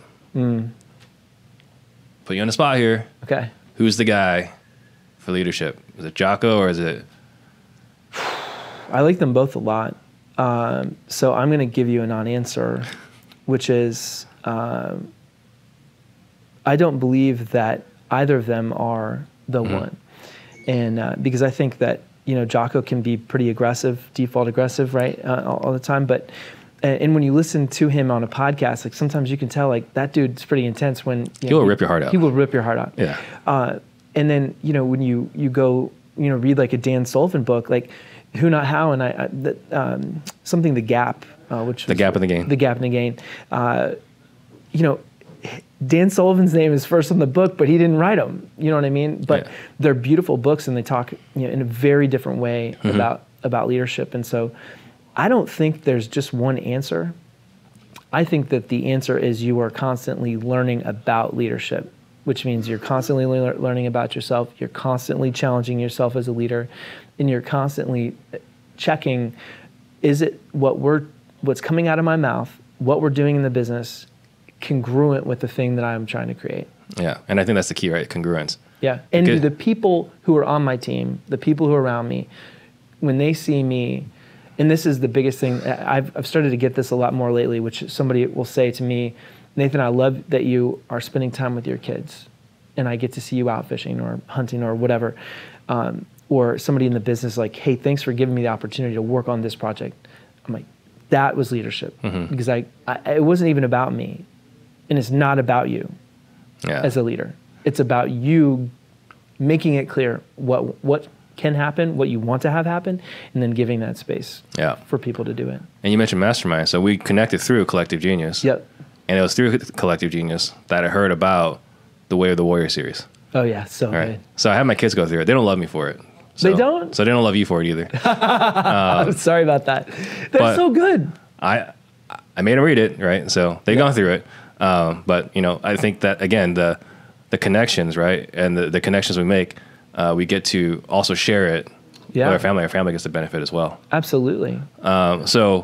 Put you on the spot here. Okay. Who's the guy for leadership? Is it Jocko or is it? I like them both a lot. So I'm going to give you a non-answer, which is I don't believe that either of them are the one. And because I think that, Jocko can be pretty aggressive, default aggressive, right, all the time. But and when you listen to him on a podcast, like sometimes you can tell like that dude's pretty intense when he will rip your heart out. He will rip your heart out. Yeah. And then when you go read like a Dan Sullivan book, like Who Not How, and something The Gap, which The Gap in the Gain. The Gap in the Gain. Dan Sullivan's name is first on the book, but he didn't write them. You know what I mean? But they're beautiful books, and they talk in a very different way about leadership. And so I don't think there's just one answer. I think that the answer is you are constantly learning about leadership, which means you're constantly learning about yourself. You're constantly challenging yourself as a leader, and you're constantly checking, is it what's coming out of my mouth, what we're doing in the business, congruent with the thing that I'm trying to create? Yeah. And I think that's the key, right? Congruence. Yeah. And do the people who are on my team, the people who are around me, when they see me, and this is the biggest thing, I've started to get this a lot more lately, which somebody will say to me, "Nathan, I love that you are spending time with your kids, and I get to see you out fishing or hunting or whatever." Or somebody in the business like, "Hey, thanks for giving me the opportunity to work on this project." I'm like, that was leadership. Because it wasn't even about me. And it's not about you as a leader. It's about you making it clear what can happen, what you want to have happen, and then giving that space Yeah. for people to do it. And you mentioned Mastermind. So we connected through Collective Genius. Yep. And it was through Collective Genius that I heard about the Way of the Warrior series. Oh yeah, so All right. good. So I had my kids go through it. They don't love me for it. So, They don't? So they don't love you for it either. I'm sorry about that. That's but- so good. I made them read it, right? So they've gone through it. But, you know, I think that, again, the connections, right? And the connections we make, we get to also share it Yeah. with our family. Our family gets to benefit as well. Absolutely. So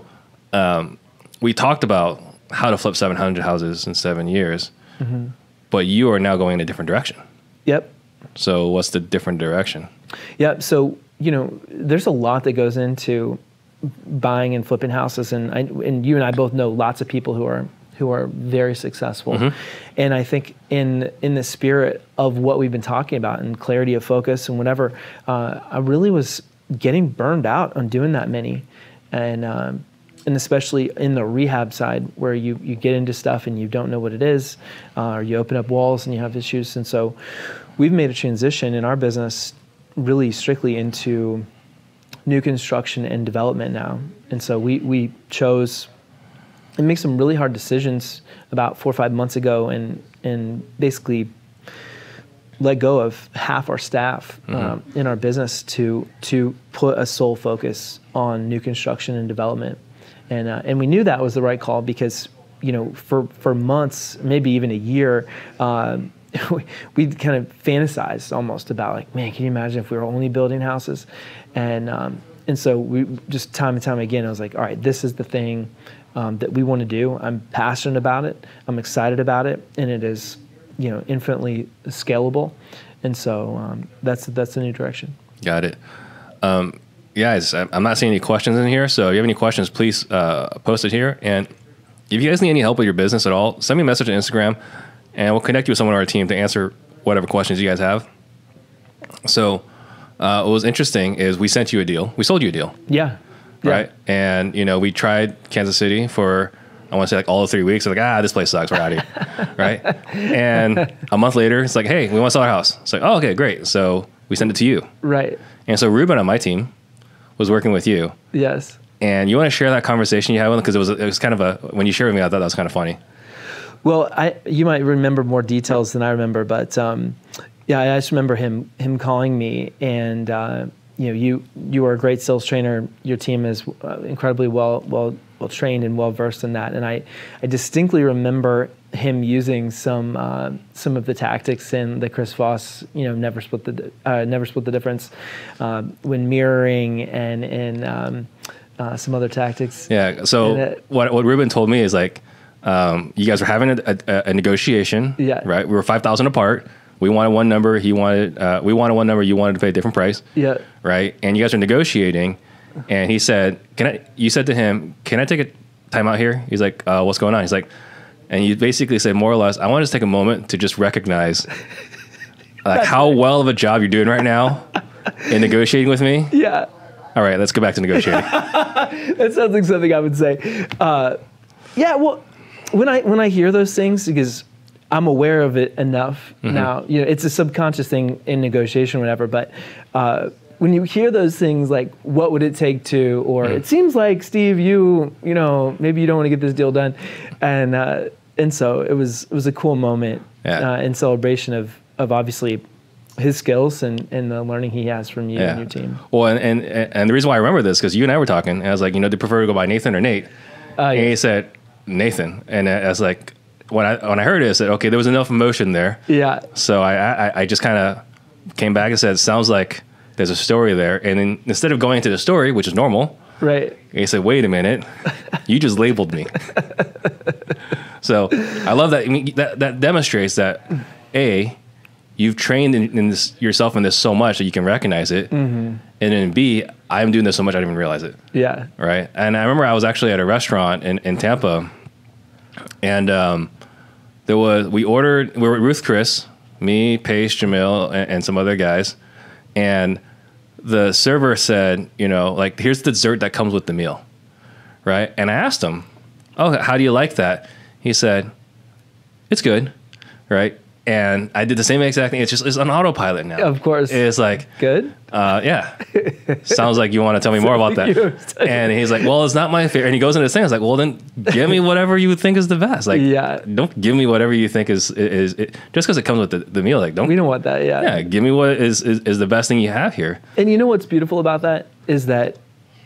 we talked about how to flip 700 houses in 7 years, but you are now going in a different direction. Yep. So what's the different direction? Yep. So, you know, there's a lot that goes into buying and flipping houses, and you and I both know lots of people who are very successful. And I think in the spirit of what we've been talking about and clarity of focus and whatever, I really was getting burned out on doing that many, and especially in the rehab side where you get into stuff and you don't know what it is, or you open up walls and you have issues. And so we've made a transition in our business really strictly into new construction and development now. And so we chose and make some really hard decisions about 4 or 5 months ago and basically let go of half our staff in our business to put a sole focus on new construction and development. And we knew that was the right call because, you know, for months, maybe even a year, we kind of fantasized almost about like, man, can you imagine if we were only building houses? And so we just time and time again, I was like, all right, this is the thing that we want to do. I'm passionate about it. I'm excited about it. And it is, you know, infinitely scalable. And so that's the new direction. Got it. Guys, I'm not seeing any questions in here. So if you have any questions, please post it here. And if you guys need any help with your business at all, send me a message on Instagram and we'll connect you with someone on our team to answer whatever questions you guys have. So what was interesting is we sent you a deal. We sold you a deal. Yeah. Right. And, you know, we tried Kansas City for, I want to say like all of 3 weeks. We're like, this place sucks. We're out of here. Right. And a month later, it's like, hey, we want to sell our house. It's like, oh, okay, great. So we send it to you. Right. And so Ruben on my team was working with you. Yes. And you want to share that conversation you had with him? Because it was kind of when you shared with me, I thought that was kind of funny. Well, you might remember more details than I remember, but yeah, I just remember him calling me, and you know, you are a great sales trainer. Your team is incredibly well trained and well versed in that. And I distinctly remember him using some of the tactics in the Chris Voss, you know, never split the difference, when mirroring and some other tactics. Yeah. So what Ruben told me is like, you guys were having a negotiation. Yeah. Right. We were 5,000 apart. We wanted one number. We wanted one number. You wanted to pay a different price. Yeah. Right. And you guys were negotiating, and he said, you said to him, can I take a time out here? He's like, what's going on? He's like, and you basically said more or less, I want to take a moment to just recognize like how well of a job you're doing right now in negotiating with me. Yeah. All right, let's go back to negotiating. That sounds like something I would say. Yeah. Well, when I hear those things, because I'm aware of it enough now, you know, it's a subconscious thing in negotiation, whatever. But when you hear those things, like, what would it take to, or it seems like, Steve, you know, maybe you don't want to get this deal done, and so it was a cool moment in celebration of obviously his skills and the learning he has from you and your team. Well, and the reason why I remember this, because you and I were talking, and I was like, you know, do you prefer to go by Nathan or Nate? And he said Nathan, and I was like, when I heard it, I said, okay, there was enough emotion there. Yeah. So I just kind of came back and said, sounds like there's a story there. And then instead of going into the story, which is normal, right? He said, wait a minute, you just labeled me. So I love that. I mean, that demonstrates that A, you've trained in this yourself in this so much that you can recognize it. And then B, I'm doing this so much I didn't even realize it. Yeah. Right. And I remember I was actually at a restaurant in Tampa, and we were with Ruth Chris, me, Paige, Jamil, and some other guys. And the server said, you know, like, here's the dessert that comes with the meal. Right. And I asked him, oh, how do you like that? He said, it's good. Right. And I did the same exact thing. It's on autopilot now. Of course. It's like, Good. yeah. Sounds like you want to tell me more about that. And he's like, well, it's not my favorite. And he goes into this thing. I was like, well, then give me whatever you think is the best. Like, Yeah. don't give me whatever you think is just because it comes with the meal. Like, don't. We don't want that. Yeah. Yeah, give me what is the best thing you have here. And you know what's beautiful about that is that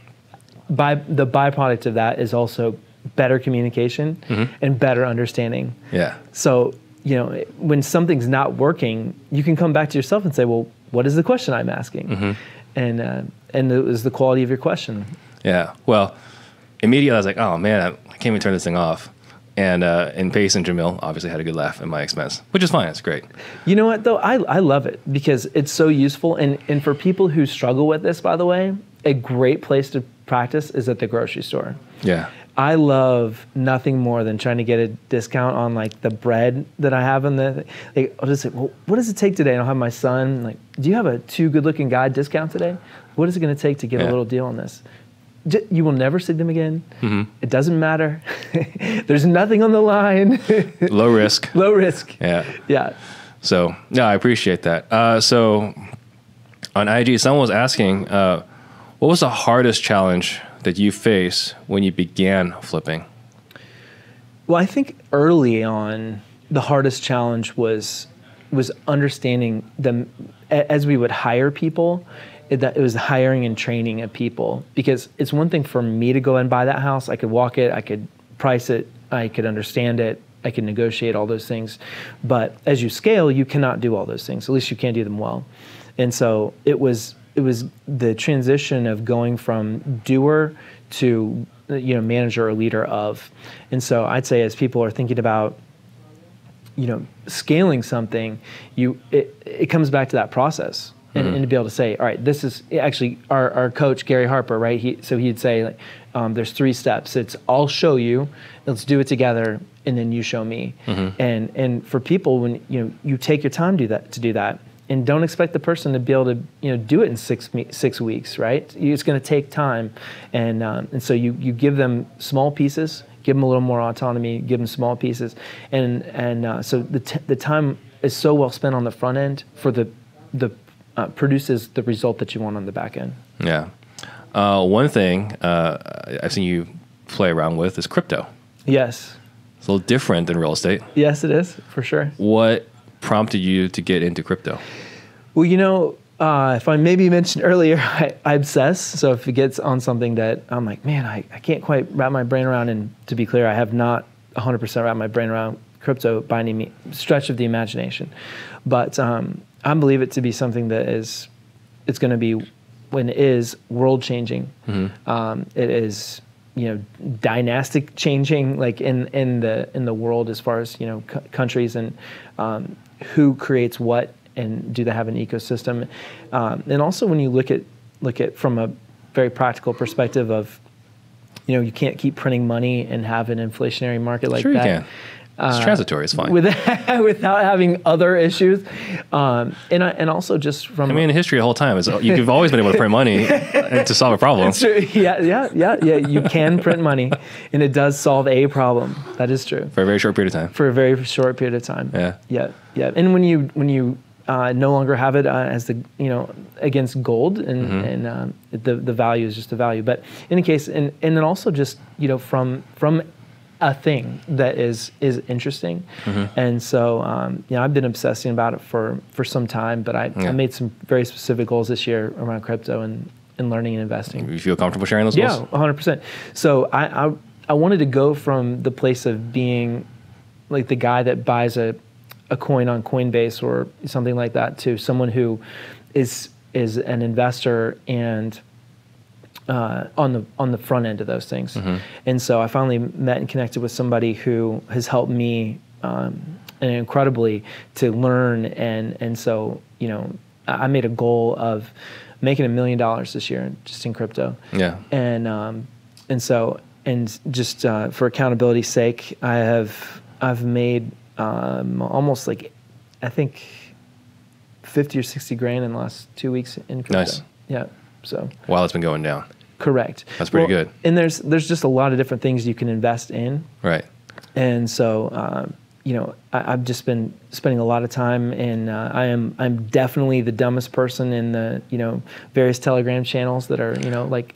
the byproduct of that is also better communication and better understanding. Yeah. So, when something's not working, you can come back to yourself and say, well, what is the question I'm asking? And it was the quality of your question. Yeah. Well, immediately I was like, oh man, I can't even turn this thing off. And Pace and Jamil obviously had a good laugh at my expense, which is fine. It's great. You know what though? I love it because it's so useful. And for people who struggle with this, by the way, a great place to practice is at the grocery store. Yeah. I love nothing more than trying to get a discount on like the bread that I have in the. Like, I'll just say, well, what does it take today? And I'll have my son like, do you have a Too Good Looking Guy discount today? What is it going to take to get a little deal on this? You will never see them again. It doesn't matter. There's nothing on the line. Low risk. Low risk. Yeah. Yeah. So no, I appreciate that. So on IG, someone was asking, what was the hardest challenge that you face when you began flipping? Well, I think early on, the hardest challenge was understanding them as we would hire people. That it was hiring and training of people, because it's one thing for me to go and buy that house. I could walk it, I could price it, I could understand it, I could negotiate all those things. But as you scale, you cannot do all those things. At least you can't do them well. And so it was the transition of going from doer to manager or leader of. And so I'd say as people are thinking about scaling something, it comes back to that process. And to be able to say, all right, this is actually our coach, Gary Harper, right? He'd say, like, there's 3 steps. It's I'll show you, let's do it together, and then you show me. And for people, when you take your time to do that, and don't expect the person to be able to do it in 6 weeks, right? It's going to take time, and so you give them small pieces, give them a little more autonomy, give them small pieces, and so the time is so well spent on the front end for the produces the result that you want on the back end. Yeah. One thing I've seen you play around with is crypto. Yes. It's a little different than real estate. Yes, it is, for sure. What prompted you to get into crypto? Well, if I maybe mentioned earlier, I obsess. So if it gets on something that I'm like, man, I can't quite wrap my brain around, and to be clear, I have not 100% wrapped my brain around crypto by any stretch of the imagination. But I believe it to be something that it's going to be, when it is, world changing. It is, dynastic changing, like in the world, as far as countries and who creates what, and do they have an ecosystem, and also when you look at from a very practical perspective of, you can't keep printing money and have an inflationary market like sure that. You can. It's transitory. It's fine. Without having other issues, and also just from. In history, the whole time, you've always been able to print money to solve a problem. It's true. Yeah. You can print money, and it does solve a problem. That is true. For a very short period of time. For a very short period of time. Yeah. Yeah. And when you no longer have it as the against gold, and the value is just the value. But in any case, and then also just from a thing that is interesting, and so I've been obsessing about it for some time. But I made some very specific goals this year around crypto and learning and investing. You feel comfortable sharing those goals? Yeah, 100%. So I wanted to go from the place of being like the guy that buys a coin on Coinbase or something like that to someone who is an investor and on the front end of those things. And so I finally met and connected with somebody who has helped me incredibly to learn, and so I made a goal of making $1 million this year just in crypto. Yeah. And so just for accountability's sake, I've made almost like, I think 50 or 60 grand in the last 2 weeks in crypto. Nice. Yeah. So while it's been going down. Correct. That's pretty good. And there's just a lot of different things you can invest in. Right. And so I've just been spending a lot of time, and I'm definitely the dumbest person in the various Telegram channels that are like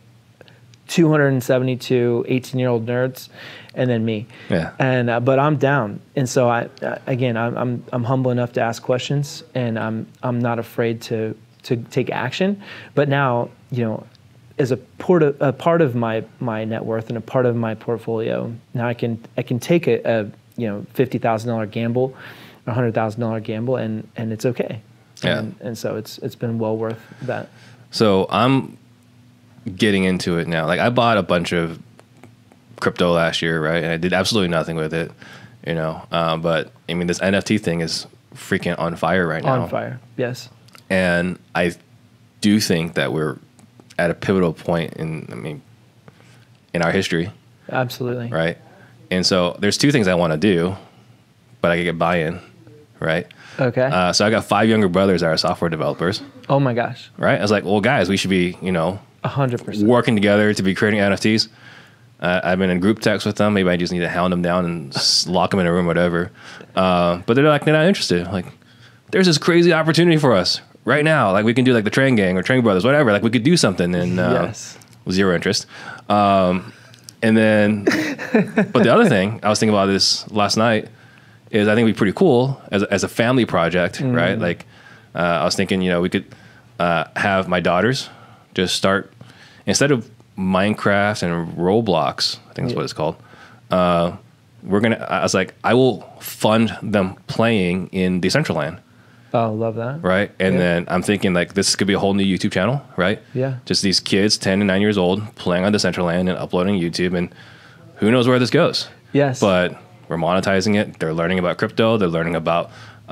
272 18-year-old nerds, and then me. Yeah. And but I'm down, and so I'm humble enough to ask questions, and I'm not afraid to take action. But now as a part of my net worth and a part of my portfolio, now I can take a $50,000 gamble, or $100,000 gamble, and it's okay. Yeah. And so it's been well worth that. So I'm getting into it now. Like, I bought a bunch of crypto last year, right? And I did absolutely nothing with it, but I mean, this NFT thing is freaking on fire right now. On fire, yes. And I do think that we're at a pivotal point in our history. Absolutely. Right. And so there's two things I want to do, but I can get buy-in, right? Okay. So I got 5 younger brothers that are software developers. Oh my gosh. Right. I was like, well, guys, we should be, 100% working together to be creating NFTs. I've been in group text with them. Maybe I just need to hound them down and lock them in a room, whatever. But they're not interested. Like, there's this crazy opportunity for us right now. Like, we can do like the Train Gang or Train Brothers, whatever. Like, we could do something. And yes. Zero interest. And then, but the other thing, I was thinking about this last night, is I think it'd be pretty cool as a family project, right? Like, I was thinking, we could have my daughters just start, instead of Minecraft and Roblox, I think that's what it's called. I was like, I will fund them playing in Decentraland. Oh, love that. Right. And then I'm thinking, like, this could be a whole new YouTube channel, right? Yeah. Just these kids, 10 and 9 years old, playing on Decentraland and uploading YouTube, and who knows where this goes. Yes. But we're monetizing it. They're learning about crypto. They're learning about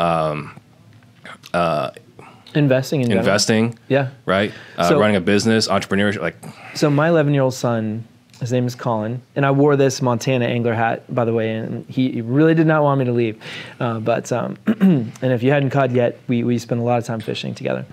investing. Yeah. Right. So, running a business, entrepreneurship. So my 11-year-old son, his name is Colin, and I wore this Montana angler hat, by the way, and he really did not want me to leave. And if you hadn't caught yet, we spent a lot of time fishing together.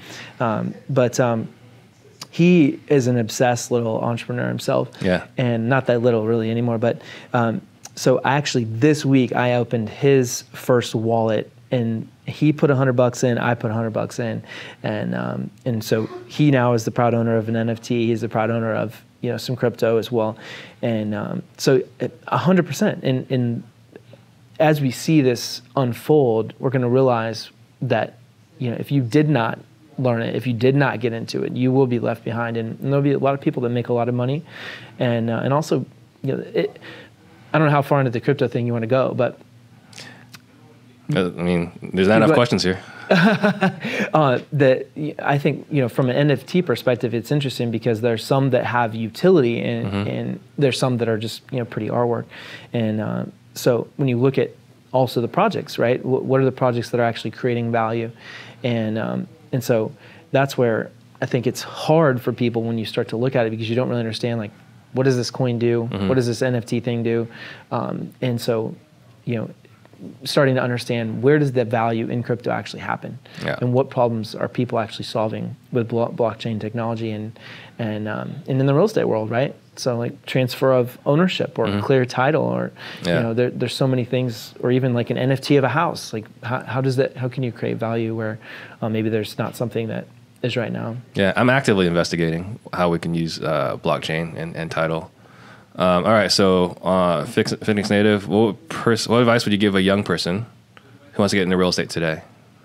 He is an obsessed little entrepreneur himself. Yeah. And not that little really anymore. But so actually this week I opened his first wallet, and he put $100 in, I put $100 in. And so he now is the proud owner of an NFT. He's the proud owner of some crypto as well. And so 100%. And as we see this unfold, we're going to realize that, if you did not learn it, if you did not get into it, you will be left behind. And there'll be a lot of people that make a lot of money. And also, I don't know how far into the crypto thing you want to go, but there's not enough questions here. I think, from an NFT perspective, it's interesting because there's some that have utility and there's some that are just, pretty artwork. And so when you look at also the projects, right, what are the projects that are actually creating value? And so that's where I think it's hard for people when you start to look at it, because you don't really understand, like, what does this coin do? What does this NFT thing do? And so, starting to understand, where does the value in crypto actually happen, and what problems are people actually solving with blockchain technology and in the real estate world, right? So, like, transfer of ownership or clear title, or there's so many things, or even like an NFT of a house. Like, how can you create value where maybe there's not something that is right now? Yeah, I'm actively investigating how we can use blockchain and title. All right, so Phoenix native, what advice would you give a young person who wants to get into real estate today?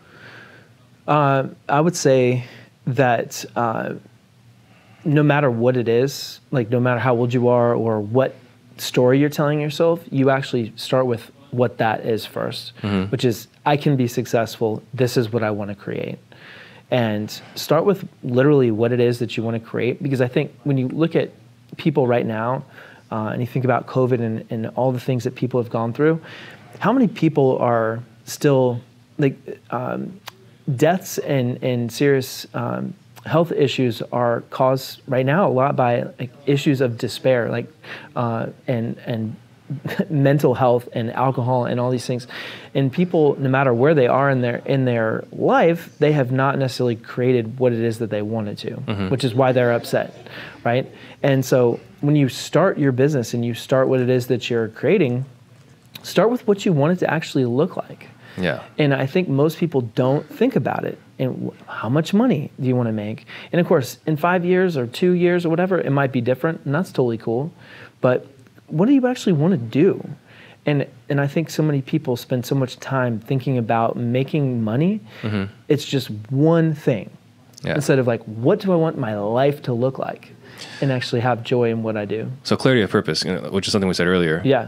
I would say that no matter what it is, like, no matter how old you are or what story you're telling yourself, you actually start with what that is first, which is, I can be successful. This is what I want to create. And start with literally what it is that you want to create, because I think when you look at people right now, and you think about COVID and all the things that people have gone through, how many people are still, like, deaths and serious health issues are caused right now a lot by, like, issues of despair, like, and mental health and alcohol and all these things. And people, no matter where they are in their life, they have not necessarily created what it is that they wanted to, which is why they're upset, right? And so when you start your business and you start what it is that you're creating, start with what you want it to actually look like. Yeah. And I think most people don't think about it. And how much money do you want to make? And of course, in 5 years or 2 years or whatever, it might be different, and that's totally cool. But what do you actually want to do? And I think so many people spend so much time thinking about making money. It's just one thing. Yeah. Instead of like, what do I want my life to look like? And actually have joy in what I do. So clarity of purpose, which is something we said earlier. Yeah.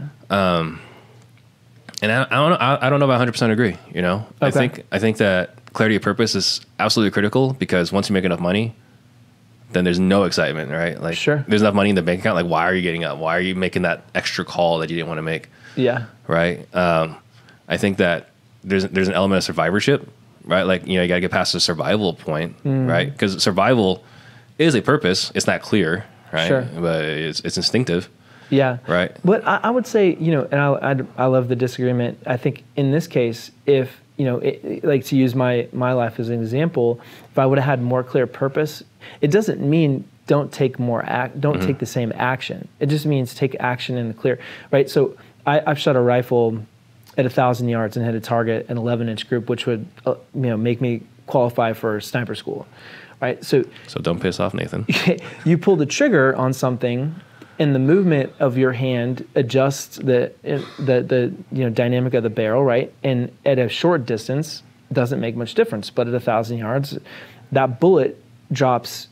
And I don't know if I 100% agree, Okay. I think that clarity of purpose is absolutely critical, because once you make enough money, then there's no excitement, right? Like, Sure. there's enough money in the bank account. Like, why are you getting up? Why are you making that extra call that you didn't want to make? Yeah. Right. I think that there's an element of survivorship, right? Like, you gotta get past the survival point, right? Because survival is a purpose. It's not clear, right? Sure. But it's instinctive. Yeah. Right. But I would say, and I love the disagreement. I think in this case, if, like to use my life as an example, if I would have had more clear purpose, it doesn't mean don't take take the same action. It just means take action in the clear, right? So I've shot a rifle at 1,000 yards and hit a target, an 11-inch group, which would, make me qualify for sniper school, right? So don't piss off Nathan. you pull the trigger on something, and the movement of your hand adjusts the dynamic of the barrel, right? And at a short distance, doesn't make much difference. But at 1,000 yards, that bullet drops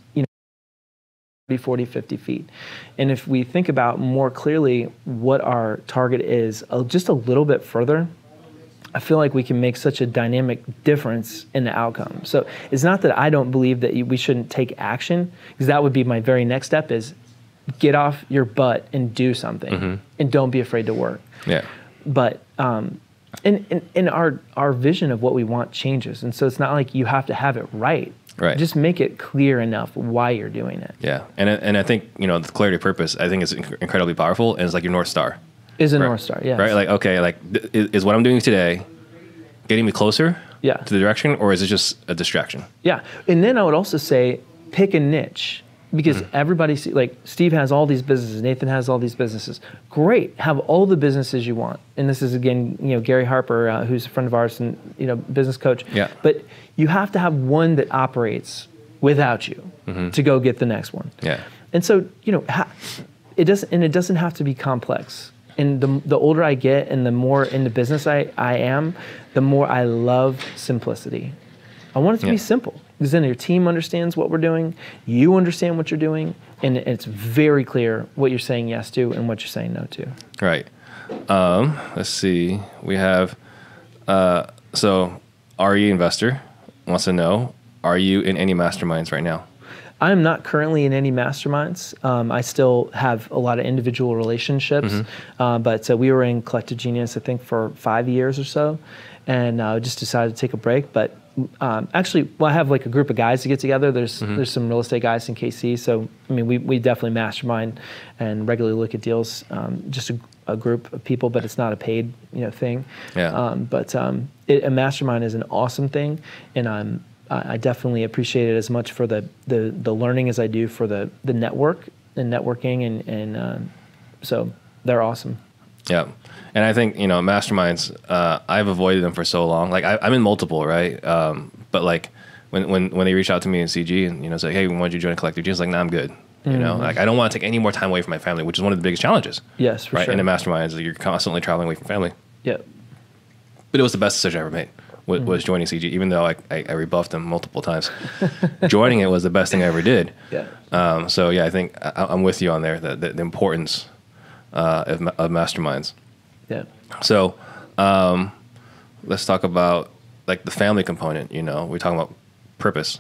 40, 50 feet. And if we think about more clearly what our target is just a little bit further, I feel like we can make such a dynamic difference in the outcome. So it's not that I don't believe that we shouldn't take action, because that would be my very next step is get off your butt and do something, and don't be afraid to work. Yeah. But and our vision of what we want changes, and so it's not like you have to have it right. Right. Just make it clear enough why you're doing it. Yeah. And I think, the clarity of purpose, I think is incredibly powerful, and it's like your North Star. Is a right? North Star, yes. Right? Like, okay, like, is what I'm doing today getting me closer Yeah. to the direction, or is it just a distraction? Yeah. And then I would also say pick a niche, because everybody, like Steve has all these businesses, Nathan has all these businesses. Great. Have all the businesses you want. And this is, again, Gary Harper, who's a friend of ours and, business coach. Yeah. But you have to have one that operates without you to go get the next one. Yeah. And so, it doesn't have to be complex. And the older I get and the more into business I am, the more I love simplicity. I want it to be simple, because then your team understands what we're doing, you understand what you're doing, and it's very clear what you're saying yes to and what you're saying no to. Right. Let's see. We have, so RE Investor wants to know, are you in any masterminds right now? I am not currently in any masterminds. I still have a lot of individual relationships, but we were in Collective Genius, I think, for 5 years or so, and just decided to take a break. But actually, I have like a group of guys to get together. There's some real estate guys in KC, so I mean, we definitely mastermind and regularly look at deals. Just a group of people, but it's not a paid thing. Yeah. But a mastermind is an awesome thing, and I definitely appreciate it as much for the learning as I do for the network and networking, and so they're awesome. Yeah. And I think, masterminds, I've avoided them for so long. Like I'm in multiple, right? But like when they reach out to me in CG and, say, hey, we want you to join Collective Genius, like, nah, I'm good. Like I don't want to take any more time away from my family, which is one of the biggest challenges. Yes, for right? sure. In the masterminds, you're constantly traveling away from family. Yeah. But it was the best decision I ever made, was joining CG, even though I rebuffed them multiple times. Joining it was the best thing I ever did. Yeah. So yeah, I think I'm with you on there, the importance of masterminds. Yeah. So let's talk about like the family component. We're talking about purpose.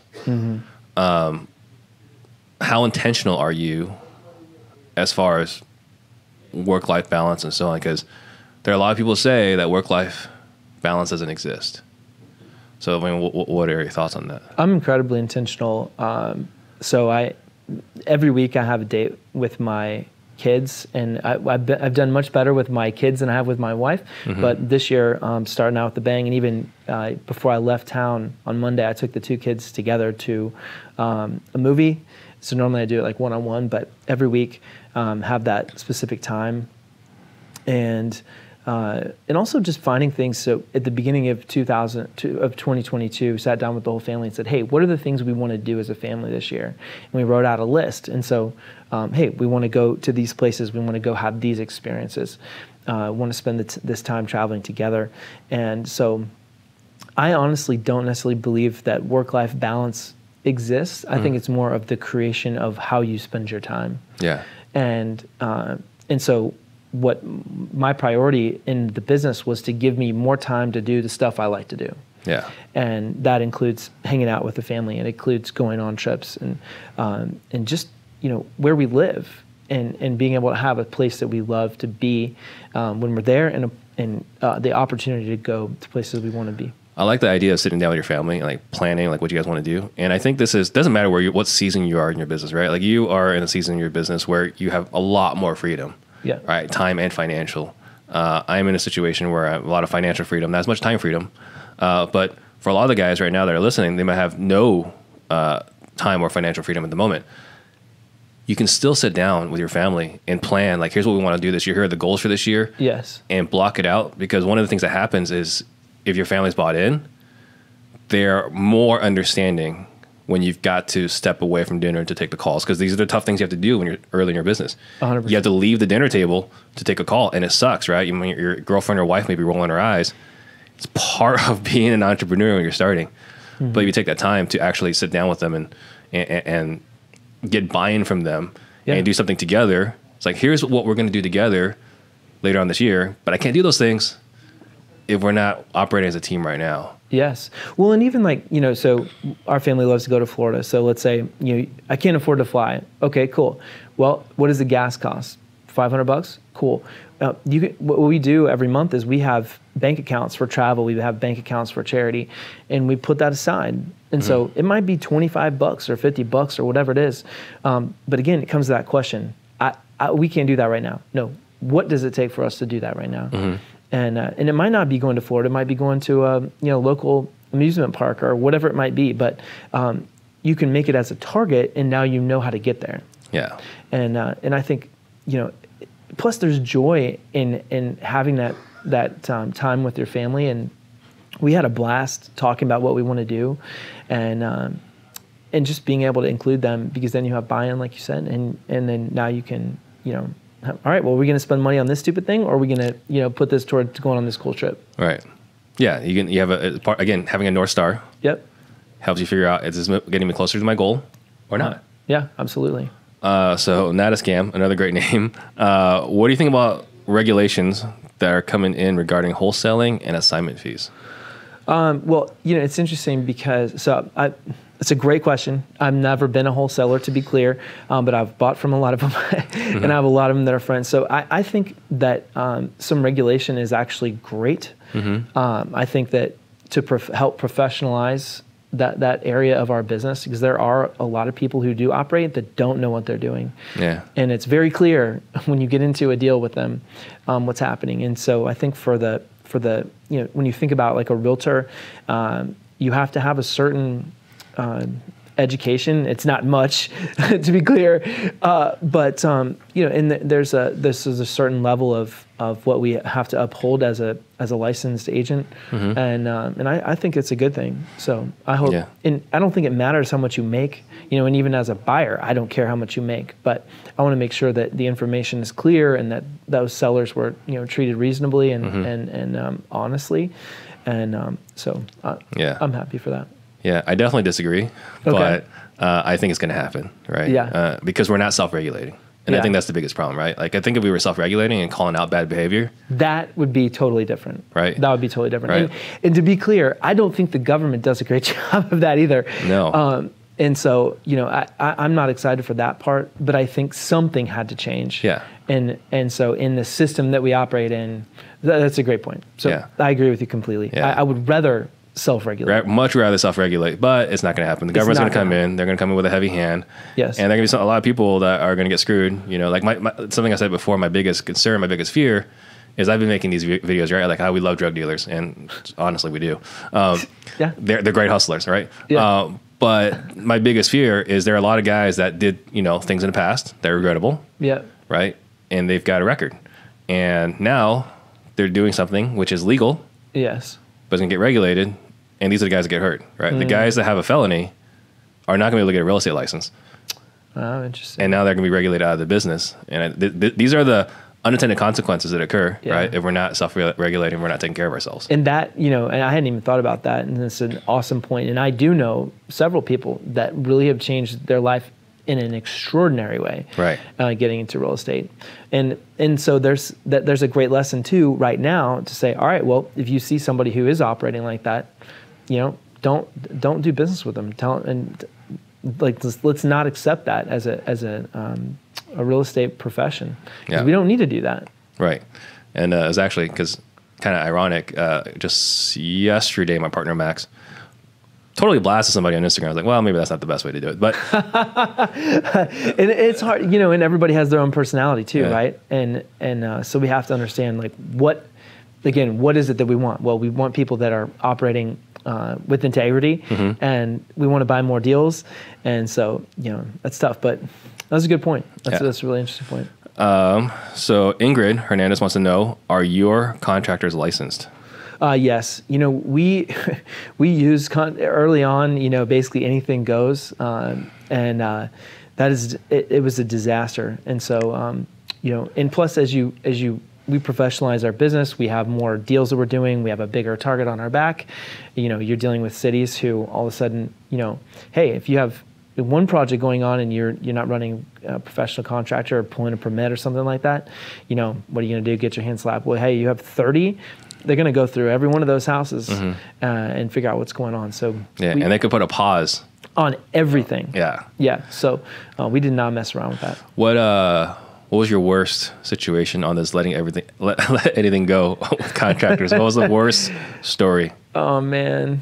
How intentional are you as far as work-life balance and so on? Because there are a lot of people who say that work-life balance doesn't exist. So I mean, what are your thoughts on that? I'm incredibly intentional. So every week I have a date with my kids, and I've done much better with my kids than I have with my wife. But this year, starting out with the bang, and even before I left town on Monday, I took the two kids together to a movie. So normally I do it like one-on-one, but every week have that specific time. And and also just finding things. So at the beginning of 2022, sat down with the whole family and said, hey, what are the things we want to do as a family this year? And we wrote out a list. And so, hey, we want to go to these places. We want to go have these experiences. Want to spend this time traveling together. And so I honestly don't necessarily believe that work-life balance exists. I think it's more of the creation of how you spend your time. Yeah. And so what my priority in the business was to give me more time to do the stuff I like to do. Yeah. And that includes hanging out with the family. It includes going on trips and just, where we live and being able to have a place that we love to be when we're there and the opportunity to go to places we want to be. I like the idea of sitting down with your family and like planning like what you guys want to do. And I think doesn't matter what season you are in your business, right? Like you are in a season in your business where you have a lot more freedom. Yeah. Right. Time and financial. I'm in a situation where I have a lot of financial freedom, not as much time freedom. But for a lot of the guys right now that are listening, they might have no time or financial freedom at the moment. You can still sit down with your family and plan, like, here's what we want to do this year. Here are the goals for this year. Yes. And block it out, because one of the things that happens is if your family's bought in, they're more understanding when you've got to step away from dinner to take the calls, because these are the tough things you have to do when you're early in your business. 100%. You have to leave the dinner table to take a call, and it sucks, right? Your girlfriend or wife may be rolling her eyes. It's part of being an entrepreneur when you're starting. Mm-hmm. But if you take that time to actually sit down with them and get buy-in from them and do something together, it's like, here's what we're going to do together later on this year, but I can't do those things if we're not operating as a team right now. Yes. Well, and even like, so our family loves to go to Florida. So let's say, I can't afford to fly. Okay, cool. Well, what does the gas cost? $500? Cool. What we do every month is we have bank accounts for travel. We have bank accounts for charity, and we put that aside. And so it might be $25 or $50 or whatever it is. But again, it comes to that question. We can't do that right now. No. What does it take for us to do that right now? Mm-hmm. And it might not be going to Florida. It might be going to a local amusement park or whatever it might be. But you can make it as a target, and now you know how to get there. Yeah. And I think plus there's joy in having that time with your family. And we had a blast talking about what we want to do, and just being able to include them, because then you have buy-in, like you said, and then now you can all right, well, are we going to spend money on this stupid thing, or are we going to, put this toward going on this cool trip? Right. Yeah. You have again, having a North Star. Yep. Helps you figure out, is this getting me closer to my goal or not? Yeah, absolutely. So Natascam, another great name. What do you think about regulations that are coming in regarding wholesaling and assignment fees? Well, it's interesting because, it's a great question. I've never been a wholesaler, to be clear, but I've bought from a lot of them, and I have a lot of them that are friends. So I think that some regulation is actually great. Mm-hmm. I think that to help professionalize that area of our business, because there are a lot of people who do operate that don't know what they're doing. Yeah. And it's very clear when you get into a deal with them what's happening. And so I think for the when you think about like a realtor, you have to have a certain education. It's not much, to be clear, but and there's a certain level of what we have to uphold as a licensed agent, mm-hmm. and I think it's a good thing. So I hope, and I don't think it matters how much you make, and even as a buyer, I don't care how much you make, but I want to make sure that the information is clear and that those sellers were treated reasonably and mm-hmm. and honestly, and so I'm happy for that. Yeah, I definitely disagree, but I think it's going to happen, right? Yeah. Because we're not self-regulating. And I think that's the biggest problem, right? Like, I think if we were self-regulating and calling out bad behavior, that would be totally different. Right. That would be totally different. Right. And to be clear, I don't think the government does a great job of that either. No. And so, I'm not excited for that part, but I think something had to change. Yeah. And so in the system that we operate in, that's a great point. So I agree with you completely. Yeah. I would rather self-regulate. Much rather self-regulate, but it's not going to happen. The government's going to come in. They're going to come in with a heavy hand. Yes. And there are going to be a lot of people that are going to get screwed. Like something I said before, my biggest concern, my biggest fear is I've been making these videos, right? Like how we love drug dealers. And honestly, we do. They're great hustlers, right? Yeah. But my biggest fear is there are a lot of guys that did, things in the past that are regrettable. Yeah. Right. And they've got a record. And now they're doing something which is legal, Yes. but it's going to get regulated, and these are the guys that get hurt, right? The guys that have a felony are not going to be able to get a real estate license, Oh, interesting. and now they're going to be regulated out of the business. And these are the unintended consequences that occur, Yeah. right? If we're not self-regulating, we're not taking care of ourselves. And that, you know, and I hadn't even thought about that, and it's an awesome point. And I do know several people that really have changed their life in an extraordinary way, Right. Getting into real estate, and so there's a great lesson too right now to say, all right, well, if you see somebody who is operating like that, you know, don't do business with them. Let's not accept that as a real estate profession, because Yeah. we don't need to do that. Right. And it was actually, because kind of ironic, just yesterday, my partner Max totally blasted somebody on Instagram. I was like, well, maybe that's not the best way to do it. But And it's hard, you know, and everybody has their own personality too, Yeah. right? And so we have to understand, like, what is it that we want? Well, we want people that are operating with integrity, and we want to buy more deals. And so, you know, that's tough, but that's a good point. That's a really interesting point. so Ingrid Hernandez wants to know, are your contractors licensed? Yes, you know, we use early on, you know, basically anything goes, and that is it was a disaster. And so, you know, and plus as we professionalize our business, we have more deals that we're doing, we have a bigger target on our back. You know, you're dealing with cities who all of a sudden, you know, hey, if you have one project going on and you're not running a professional contractor or pulling a permit or something like that, you know, what are you going to do? Get your hand slapped? Well, hey, you have 30. They're going to go through every one of those houses and figure out what's going on. So Yeah, and they could put a pause. on everything. Yeah. Yeah. So we did not mess around with that. What was your worst situation on this letting let anything go with contractors? What was the worst story? Oh man.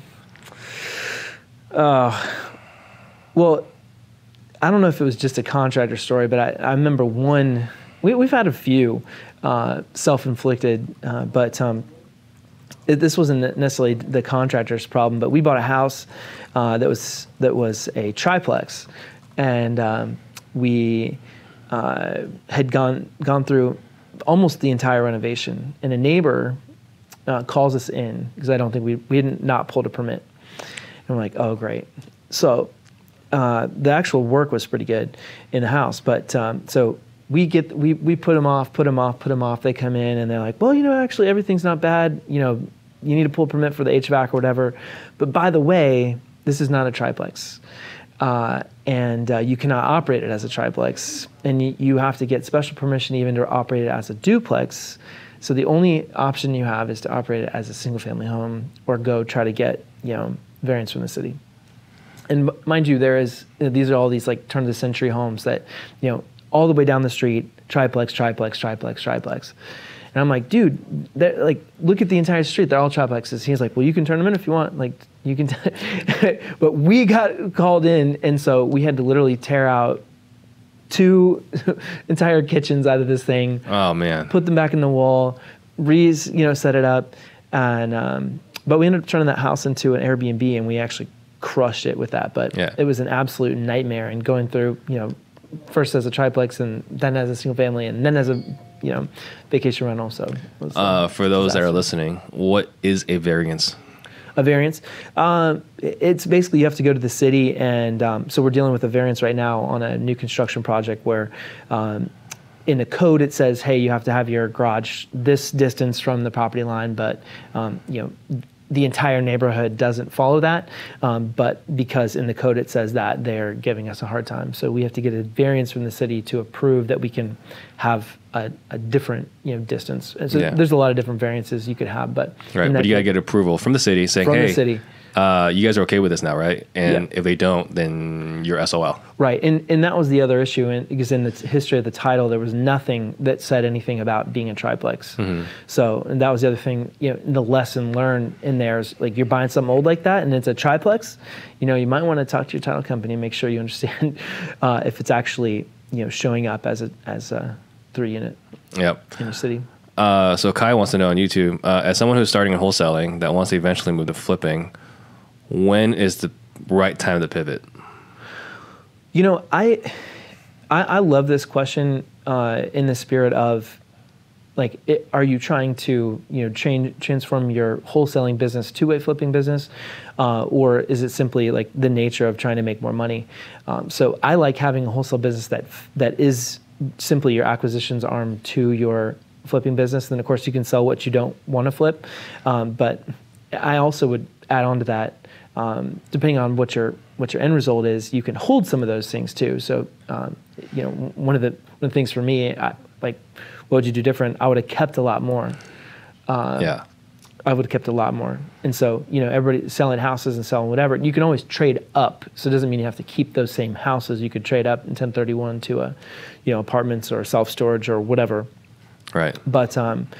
Well, I don't know if it was just a contractor story, but I remember one. We've had a few self-inflicted, but this wasn't necessarily the contractor's problem. But we bought a house that was a triplex, and we had gone through almost the entire renovation. And a neighbor calls us in because I don't think we had not pulled a permit. And we're like, oh great. So the actual work was pretty good in the house, but so we put them off. They come in and they're like, well, you know, actually everything's not bad. You know, you need to pull a permit for the HVAC or whatever. But by the way, this is not a triplex. And you cannot operate it as a triplex. And you have to get special permission even to operate it as a duplex. So the only option you have is to operate it as a single family home or go try to get, you know, variance from the city. And mind you, these are all these like turn of the century homes that, you know, all the way down the street, triplex. And I'm like, dude, like, look at the entire street. They're all triplexes. He's like, well, you can turn them in if you want. Like, you can. But we got called in, and so we had to literally tear out 2 entire kitchens out of this thing. Oh man. Put them back in the wall, set it up, and but we ended up turning that house into an Airbnb, and we actually crushed it with that. But It was an absolute nightmare, and going through, you know, first as a triplex and then as a single family and then as a, you know, vacation rental. So it was, for those that are listening, what is a variance? A variance, it's basically you have to go to the city, and so we're dealing with a variance right now on a new construction project where in the code it says, hey, you have to have your garage this distance from the property line, but you know, the entire neighborhood doesn't follow that, but because in the code it says that, they're giving us a hard time. So we have to get a variance from the city to approve that we can have a different, you know, distance. And so there's a lot of different variances you could have, but right. But you gotta get approval from the city saying, from hey, the city. You guys are okay with this now, right? And if they don't, then you're SOL. Right, and that was the other issue, because in the history of the title, there was nothing that said anything about being a triplex. So, and that was the other thing, you know, the lesson learned in there is, like, you're buying something old like that and it's a triplex, you know, you might want to talk to your title company and make sure you understand if it's actually, you know, showing up as a 3-unit Yep. in the city. So Kai wants to know on YouTube, as someone who's starting in wholesaling that wants to eventually move to flipping, when is the right time to pivot? You know, I love this question in the spirit of are you trying to transform your wholesaling business to a flipping business, or is it simply like the nature of trying to make more money? So I like having a wholesale business that is simply your acquisitions arm to your flipping business. Then of course you can sell what you don't want to flip, but I also would add on to that. Depending on what your end result is, you can hold some of those things too. So, one of the things for me, what would you do different? I would have kept a lot more. I would have kept a lot more. And so, everybody selling houses and selling whatever, you can always trade up. So it doesn't mean you have to keep those same houses. You could trade up in 1031 to apartments or self-storage or whatever. Right. But,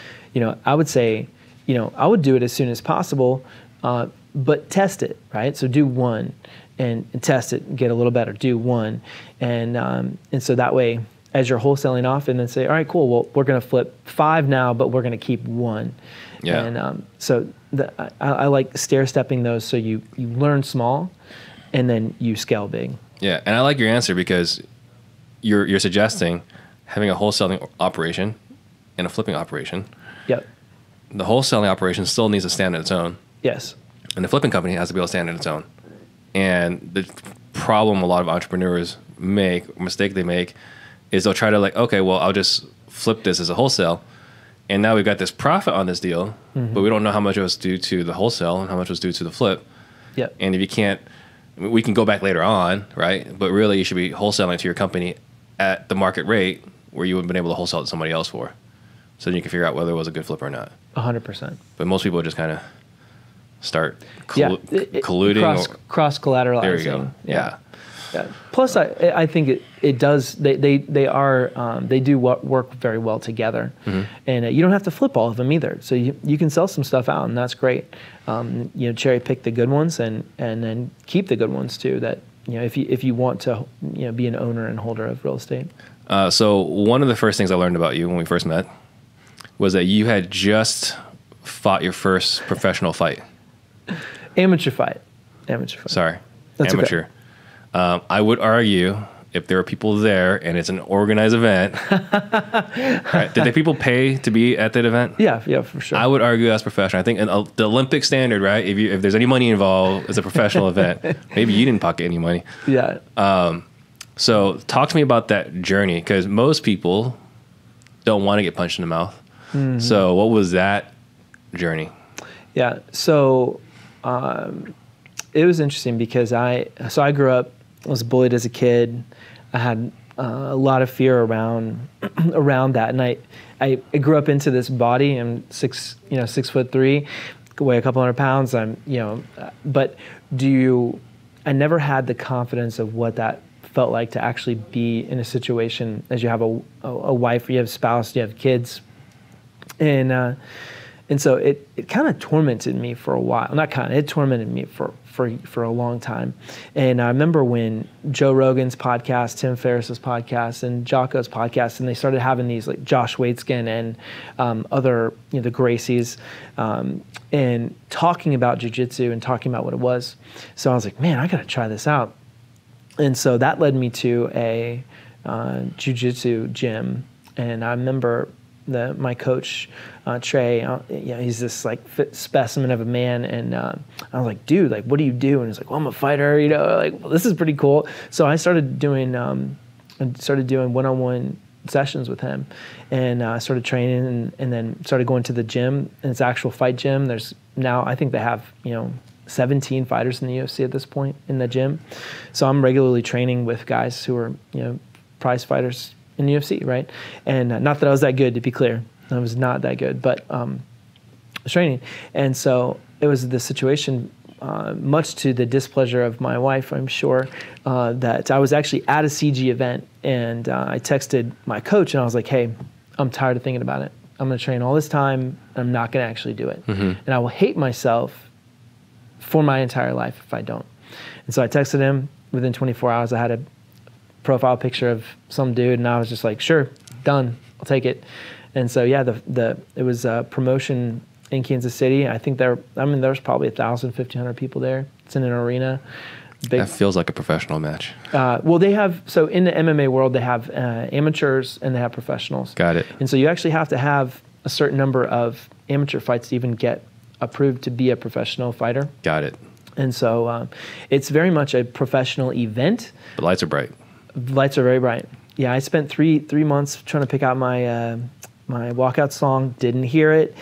I would say, I would do it as soon as possible, but test it, right? So do one and test it and get a little better. Do one. And so that way, as you're wholesaling off, and then say, all right, cool, well, we're going to flip 5 now, but we're going to keep 1. Yeah. And so I like stair-stepping those, so you learn small and then you scale big. Yeah, and I like your answer because you're suggesting having a wholesaling operation and a flipping operation. Yep. The wholesaling operation still needs to stand on its own. Yes. And the flipping company has to be able to stand on its own. And the problem a lot of entrepreneurs mistake they make, is they'll try to okay, well, I'll just flip this as a wholesale. And now we've got this profit on this deal, but we don't know how much it was due to the wholesale and how much was due to the flip. Yep. And if you can't, we can go back later on, right? But really, you should be wholesaling to your company at the market rate where you would have been able to wholesale it to somebody else for. So then you can figure out whether it was a good flip or not. 100%. But most people just kind of start colluding. Cross-collateralizing. There you go. Yeah. Plus, I think it does. They do work very well together, and you don't have to flip all of them either. So you can sell some stuff out, and that's great. Cherry pick the good ones, and then keep the good ones too. That if you want to be an owner and holder of real estate. So one of the first things I learned about you when we first met was that you had just fought your first professional fight. Amateur fight. Sorry, that's amateur. Okay. I would argue if there are people there and it's an organized event, right, did the people pay to be at that event? Yeah, for sure. I would argue that's professional. I think the Olympic standard, right? If there's any money involved, it's a professional event. Maybe you didn't pocket any money. Yeah. So talk to me about that journey, because most people don't want to get punched in the mouth. Mm-hmm. So what was that journey? Yeah. So it was interesting because I grew up. I was bullied as a kid. I had a lot of fear around that, and I grew up into this body. I'm 6'3", weigh a couple hundred pounds. But I never had the confidence of what that felt like to actually be in a situation as you have a wife, or you have a spouse, you have kids, and so it kind of tormented me for a while. It tormented me for a long time. And I remember when Joe Rogan's podcast, Tim Ferriss's podcast, and Jocko's podcast, and they started having these like Josh Waitzkin and other, the Gracies, and talking about jiu-jitsu and talking about what it was. So I was like, man, I got to try this out. And so that led me to a jiu-jitsu gym. And I remember my coach, Trey, he's this like fit specimen of a man, and I was like, dude, like, what do you do? And he's like, well, I'm a fighter, well, this is pretty cool. So I started doing one-on-one sessions with him, and I started training, and then started going to the gym, and it's an actual fight gym. There's now, I think they have 17 fighters in the UFC at this point in the gym. So I'm regularly training with guys who are prize fighters in the UFC, right? And not that I was that good, to be clear. I was not that good, but I was training. And so it was the situation, much to the displeasure of my wife, I'm sure, that I was actually at a CG event, and I texted my coach, and I was like, hey, I'm tired of thinking about it. I'm going to train all this time. I'm not going to actually do it. Mm-hmm. And I will hate myself for my entire life if I don't. And so I texted him. Within 24 hours, I had a profile picture of some dude, and I was just like, sure, done, I'll take it. And so it was a promotion in Kansas City. I think there was probably 1,000, 1,500 people there. It's in an arena, That feels like a professional match. Well, they have, so in the MMA world, they have amateurs and they have professionals. Got it. And so you actually have to have a certain number of amateur fights to even get approved to be a professional fighter. Got it. And so it's very much a professional event. The lights are bright. The lights are very bright. Yeah, I spent three months trying to pick out my my walkout song. Didn't hear it.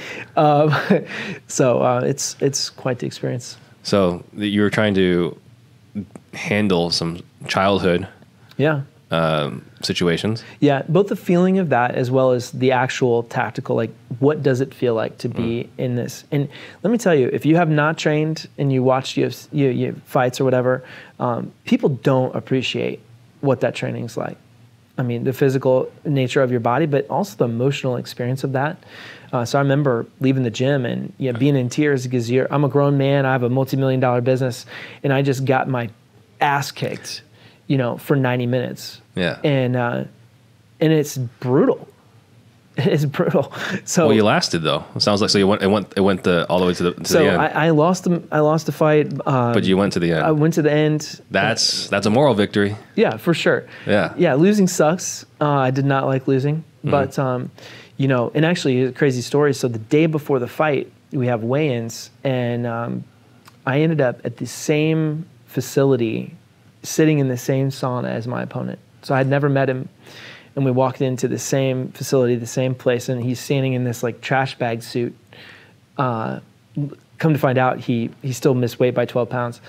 So it's quite the experience. So you were trying to handle some childhood Yeah. situations. Yeah, both the feeling of that as well as the actual tactical, like what does it feel like to be in this? And let me tell you, if you have not trained and you watched UFC fights or whatever, people don't appreciate what that training's like. I mean, the physical nature of your body, but also the emotional experience of that. So I remember leaving the gym and being in tears because I'm a grown man, I have a multi-million-dollar business, and I just got my ass kicked, for 90 minutes. Yeah. And it's brutal. It's brutal. So Well, you lasted though. It sounds like so. It went all the way to the end. I lost the fight. But you went to the end. I went to the end. That's a moral victory. Yeah, for sure. Yeah. Losing sucks. I did not like losing, but and actually, a crazy story. So the day before the fight, we have weigh-ins, and I ended up at the same facility, sitting in the same sauna as my opponent. So I had never met him. And we walked into the same facility, the same place, and he's standing in this like trash bag suit. Come to find out, he still missed weight by 12 pounds.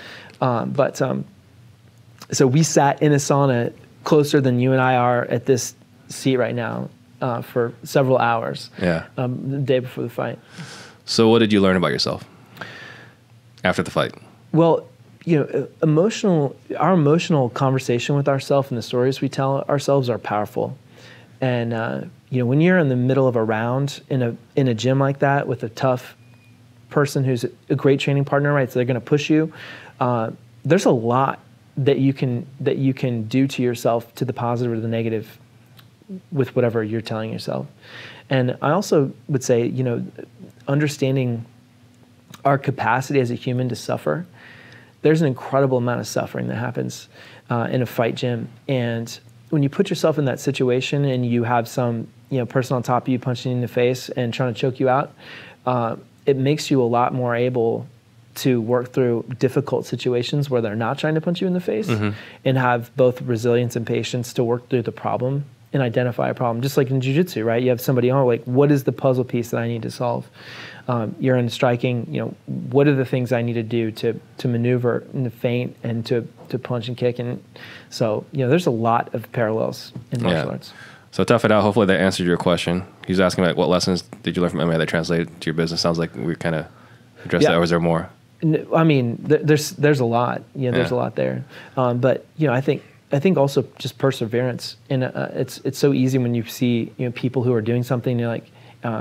So we sat in a sauna closer than you and I are at this seat right now for several hours. Yeah. The day before the fight. So what did you learn about yourself after the fight? Well, our emotional conversation with ourselves and the stories we tell ourselves are powerful. And, when you're in the middle of a round in a gym like that with a tough person who's a great training partner, right? So they're going to push you. There's a lot that you can do to yourself, to the positive or the negative, with whatever you're telling yourself. And I also would say, understanding our capacity as a human to suffer. There's an incredible amount of suffering that happens in a fight gym. And when you put yourself in that situation and you have some person on top of you punching you in the face and trying to choke you out, it makes you a lot more able to work through difficult situations where they're not trying to punch you in the face, and have both resilience and patience to work through the problem and identify a problem. Just like in jiu-jitsu, right? You have somebody on, like, what is the puzzle piece that I need to solve? You're in striking, what are the things I need to do to maneuver and to feint and to punch and kick? And so, there's a lot of parallels in martial arts. So tough it out. Hopefully that answered your question. He's asking what lessons did you learn from MMA that translated to your business? Sounds like we kind of addressed that, or is there more? I mean, there's a lot. There's a lot there. But I think also just perseverance. And it's so easy when you see people who are doing something. You're like,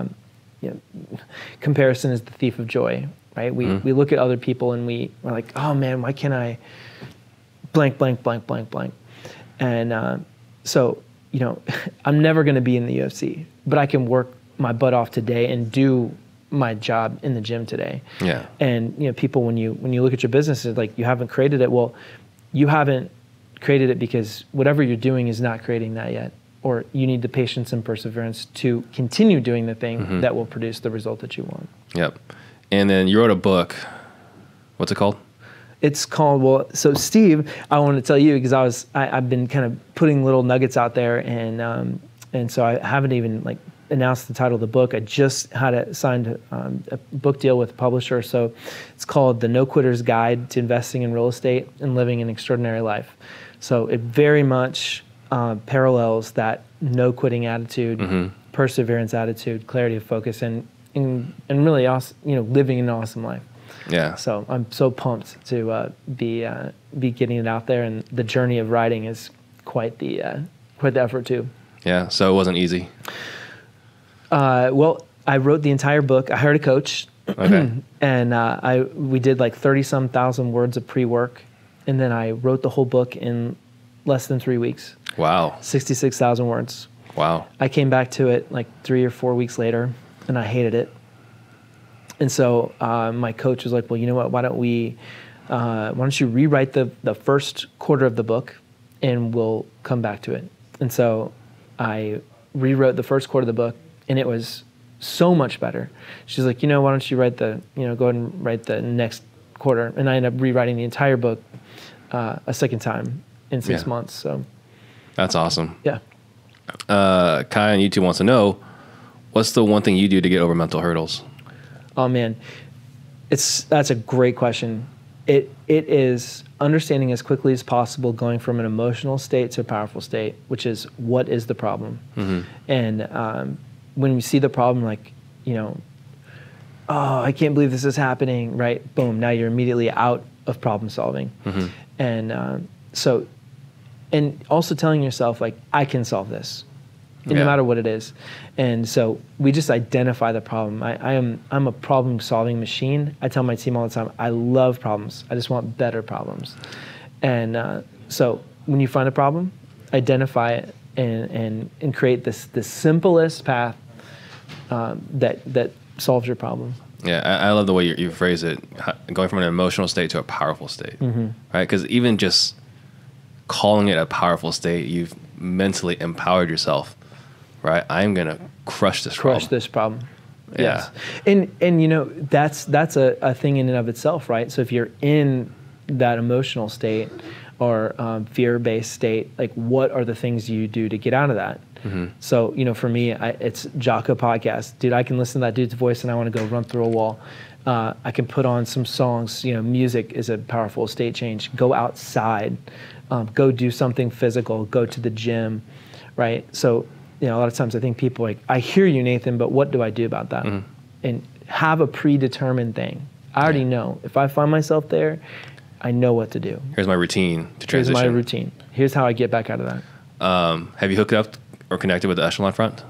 comparison is the thief of joy, right? We look at other people and we're like, oh man, why can't I blank, blank, blank, blank, blank? And so I'm never going to be in the UFC, but I can work my butt off today and do my job in the gym today. Yeah. And people, when you look at your business, it's like, you haven't created it. Well, you haven't created it because whatever you're doing is not creating that yet. Or you need the patience and perseverance to continue doing the thing that will produce the result that you want. Yep. And then you wrote a book. What's it called? It's called, so Steve, I want to tell you because I've been kind of putting little nuggets out there, and so I haven't even announced the title of the book. I just had signed a book deal with a publisher. So it's called The No Quitter's Guide to Investing in Real Estate and Living an Extraordinary Life. So it very much parallels that no quitting attitude, perseverance attitude, clarity of focus, and really awesome, living an awesome life. Yeah. So I'm so pumped to be getting it out there, and the journey of writing is quite the effort too. Yeah. So it wasn't easy. Well, I wrote the entire book. I hired a coach, okay, and we did 30-some thousand words of pre-work, and then I wrote the whole book in less than 3 weeks. Wow. 66,000 words. Wow. I came back to it 3 or 4 weeks later, and I hated it. And so my coach was like, well, you know what, why don't we why don't you rewrite the first quarter of the book and we'll come back to it. And so I rewrote the first quarter of the book, and it was so much better. She's like, why don't you go ahead and write the next quarter. And I ended up rewriting the entire book a second time in 6 months. So that's awesome. Yeah. Kai on YouTube wants to know, what's the one thing you do to get over mental hurdles? Oh man, that's a great question. It is understanding as quickly as possible, going from an emotional state to a powerful state, which is, what is the problem? Mm-hmm. And when we see the problem, like, oh, I can't believe this is happening, right? Boom, now you're immediately out of problem solving. Mm-hmm. And and also telling yourself, like, I can solve this, no matter what it is. And so we just identify the problem. I'm a problem-solving machine. I tell my team all the time, I love problems. I just want better problems. And so when you find a problem, identify it and create the simplest path that solves your problem. Yeah, I love the way you phrase it, going from an emotional state to a powerful state, mm-hmm. right? Because even just calling it a powerful state, you've mentally empowered yourself, right? I'm going to crush this problem. Yeah. Yes. And that's a thing in and of itself, right? So if you're in that emotional state or fear-based state, like, what are the things you do to get out of that? Mm-hmm. So, for me, it's Jocko podcast. Dude, I can listen to that dude's voice and I want to go run through a wall. I can put on some songs. Music is a powerful state change. Go outside. Go do something physical. Go to the gym, right? So, a lot of times I think people are like, I hear you, Nathan, but what do I do about that? Mm-hmm. And have a predetermined thing. I already know. If I find myself there, I know what to do. Here's my routine to transition. Here's my routine. Here's how I get back out of that. Have you hooked up or connected with the Echelon Front?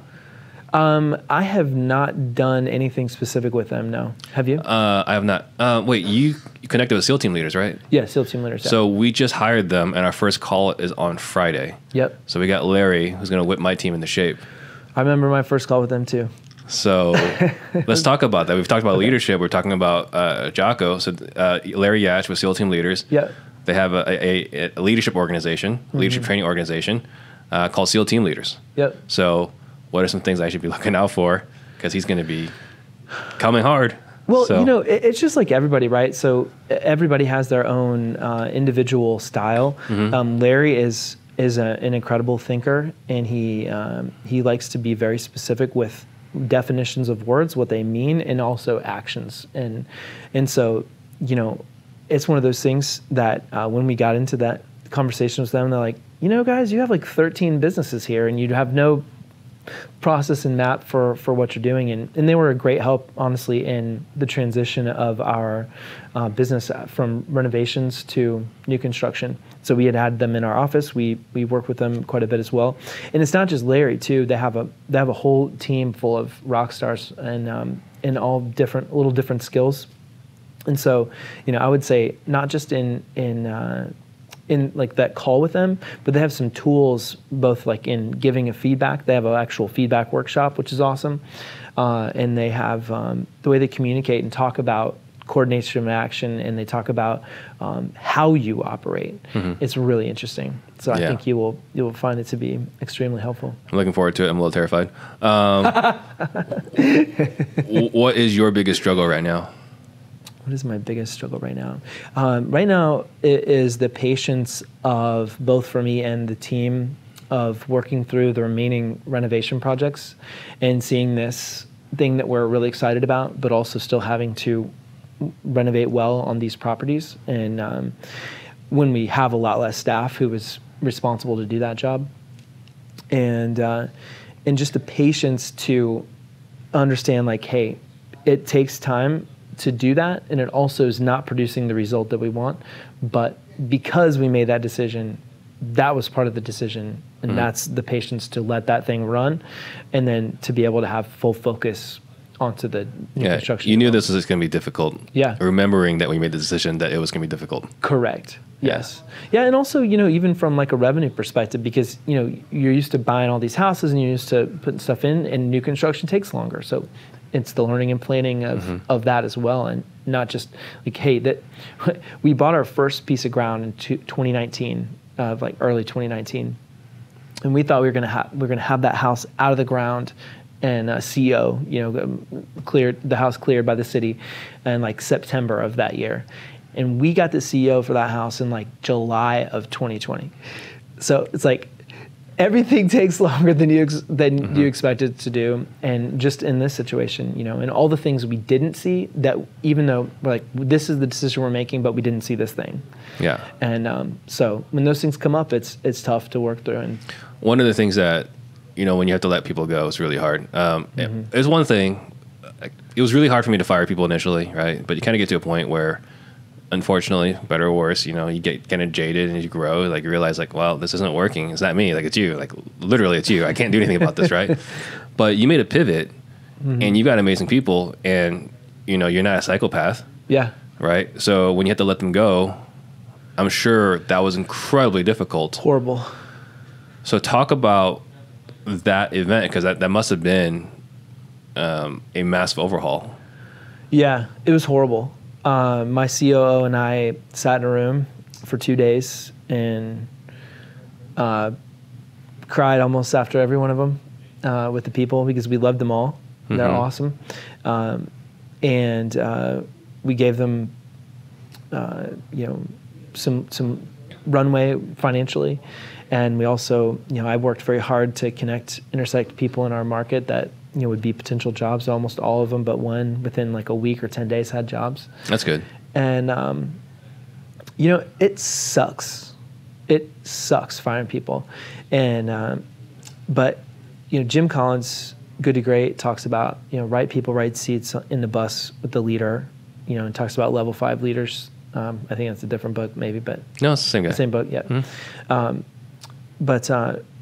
I have not done anything specific with them, no. Have you? I have not. Wait, you connected with SEAL team leaders, right? Yeah, SEAL team leaders. So we just hired them, and our first call is on Friday. Yep. So we got Larry, who's going to whip my team into shape. I remember my first call with them, too. So let's talk about that. We've talked about leadership. We're talking about Jocko. So Larry Yach with SEAL team leaders. Yep. They have a leadership organization, mm-hmm. leadership training organization called SEAL team leaders. Yep. So what are some things I should be looking out for? Because he's going to be coming hard. Well, it's just like everybody, right? So everybody has their own individual style. Mm-hmm. Larry is an incredible thinker, and he likes to be very specific with definitions of words, what they mean, and also actions. And so, it's one of those things that when we got into that conversation with them, they're like, guys, you have like 13 businesses here, and you have no process and map for what you're doing. And they were a great help, honestly, in the transition of our business from renovations to new construction. So we had them in our office. We worked with them quite a bit as well. And it's not just Larry, too. They have a whole team full of rock stars and all different skills. And so, I would say not just in like that call with them, but they have some tools both like in giving a feedback. They have an actual feedback workshop, which is awesome. And they have the way they communicate and talk about coordination and action, and they talk about how you operate. Mm-hmm. It's really interesting. So I think you will find it to be extremely helpful. I'm looking forward to it. I'm a little terrified. What is your biggest struggle right now? What is my biggest struggle right now? Right now, it is the patience of both for me and the team of working through the remaining renovation projects and seeing this thing that we're really excited about, but also still having to renovate well on these properties. And when we have a lot less staff who is responsible to do that job, and just the patience to understand, like, hey, it takes time to do that, and it also is not producing the result that we want. But because we made that decision, that was part of the decision, and that's the patience to let that thing run, and then to be able to have full focus onto the new construction. You knew this was going to be difficult. Yeah. Remembering that we made the decision that it was going to be difficult. Correct. Yes. Yeah, and also, even from like a revenue perspective, because, you're used to buying all these houses and you're used to putting stuff in, and new construction takes longer. So it's the learning and planning of that as well, and not just like, hey, that we bought our first piece of ground in 2019, like early 2019, and we thought we were going to have that house out of the ground and CO, cleared the house cleared by the city, in like September of that year, and we got the CO for that house in like July of 2020. So it's like everything takes longer than you expect it to do, and just in this situation, and all the things we didn't see, that even though we're like, this is the decision we're making, but we didn't see this thing. Yeah. And so when those things come up, it's tough to work through. And one of the things that when you have to let people go, is really hard. There's one thing. It was really hard for me to fire people initially, right? But you kind of get to a point where, unfortunately, better or worse, you get kind of jaded, and you grow, like you realize, like, well, this isn't working. It's not me. Like, it's you. Like, literally, it's you. I can't do anything about this, right? But you made a pivot, and you got amazing people, and you're not a psychopath. Yeah. Right. So when you have to let them go, I'm sure that was incredibly difficult. Horrible. So talk about that event, because that must have been a massive overhaul. Yeah, it was horrible. My COO and I sat in a room for 2 days and cried almost after every one of them with the people, because we loved them all. They're awesome. And we gave them, some runway financially. And we also, I worked very hard to intersect people in our market that, would be potential jobs. Almost all of them, but one within like a week or 10 days had jobs. That's good. And, it sucks. It sucks firing people. And, but, Jim Collins, Good to Great, talks about, right people, right seats in the bus with the leader, and talks about level 5 leaders. I think that's a different book maybe, but. No, it's the same guy. Same book, yeah. But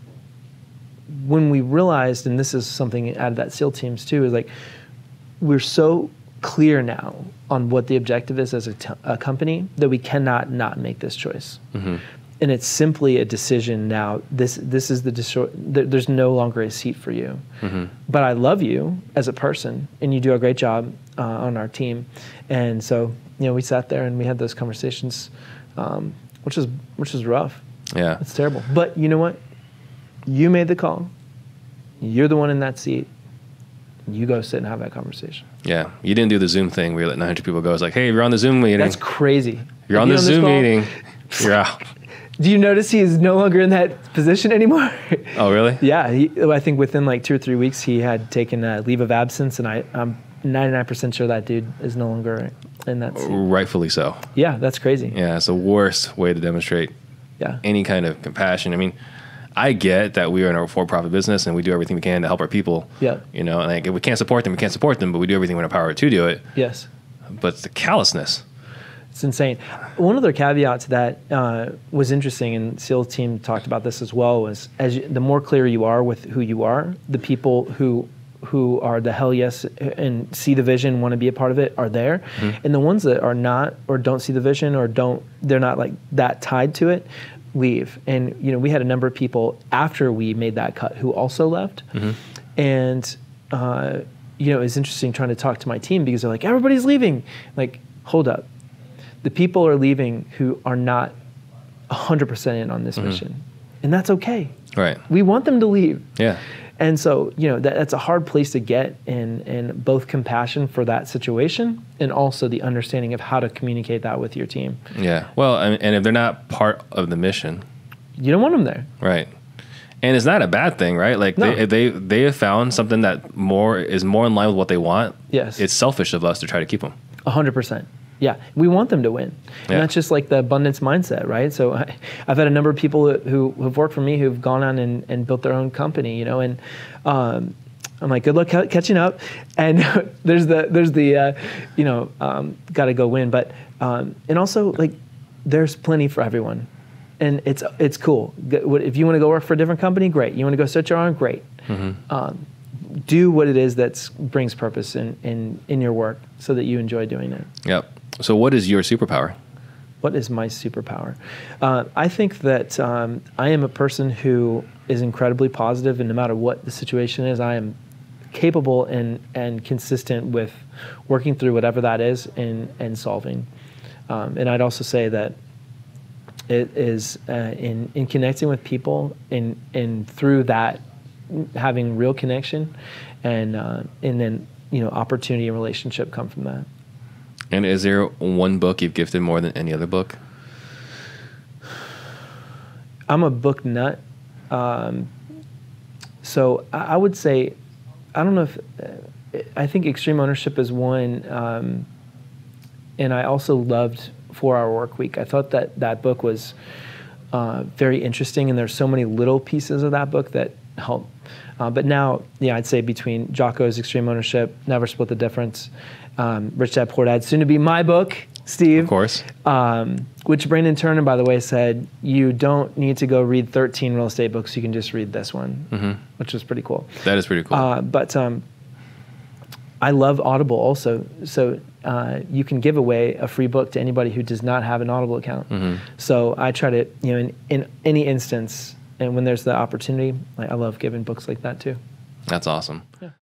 when we realized, and this is something out of that SEAL teams too, is like, we're so clear now on what the objective is as a company that we cannot not make this choice. And it's simply a decision now. This is there's no longer a seat for you. But I love you as a person, and you do a great job on our team. And so, we sat there and we had those conversations, which was rough. Yeah. It's terrible. But you know what? You made the call. You're the one in that seat. You go sit and have that conversation. Yeah. You didn't do the Zoom thing where you let 900 people go. It's like, hey, you're on the Zoom meeting. That's crazy. You're on the Zoom meeting. You're out. Do you notice he is no longer in that position anymore? Oh, really? Yeah. I think within like 2 or 3 weeks, he had taken a leave of absence, and I'm 99% sure that dude is no longer in that seat. Rightfully so. Yeah, that's crazy. Yeah, it's the worst way to demonstrate any kind of compassion. I mean, I get that we are in a for-profit business and we do everything we can to help our people. Yeah. And like, if we can't support them, but we do everything in our power to do it. Yes. But it's the callousness. It's insane. One other caveat to that was interesting, and SEAL team talked about this as well, was the more clear you are with who you are, the people who are the hell yes and see the vision, want to be a part of it, are there. And the ones that are not, or don't see the vision, or they're not like that tied to it, leave. And we had a number of people after we made that cut who also left. And it's interesting trying to talk to my team, because they're like, everybody's leaving. Like, hold up. The people are leaving who are not 100% in on this mission. And that's okay. Right. We want them to leave. Yeah. And so, that's a hard place to get in both compassion for that situation and also the understanding of how to communicate that with your team. Yeah. Well, and if they're not part of the mission, you don't want them there. Right. And it's not a bad thing, right? Like, no. they have found something that is more in line with what they want. Yes. It's selfish of us to try to keep them. 100%. Yeah, we want them to win. And that's just like the abundance mindset, right? So I've had a number of people who have worked for me who've gone on and built their own company, and I'm like, good luck catching up. And there's the got to go win. But, and also, like, there's plenty for everyone. And it's cool. If you want to go work for a different company, great. You want to go search your own, great. Do what it is that brings purpose in your work so that you enjoy doing it. Yep. So what is your superpower? What is my superpower? I think that I am a person who is incredibly positive, and no matter what the situation is, I am capable and consistent with working through whatever that is and solving. And I'd also say that it is in connecting with people and through that having real connection and then opportunity and relationship come from that. And is there one book you've gifted more than any other book? I'm a book nut. So I would say, I don't know if, I think Extreme Ownership is one. And I also loved 4 Hour Work Week. I thought that book was very interesting, and there's so many little pieces of that book that help. But now, I'd say between Jocko's Extreme Ownership, Never Split the Difference, Rich Dad Poor Dad, soon to be my book, Steve. Of course. Which Brandon Turner, by the way, said, you don't need to go read 13 real estate books. You can just read this one, which was pretty cool. That is pretty cool. But I love Audible also. So you can give away a free book to anybody who does not have an Audible account. So I try to, in any instance, and when there's the opportunity, I love giving books like that too. That's awesome. Yeah.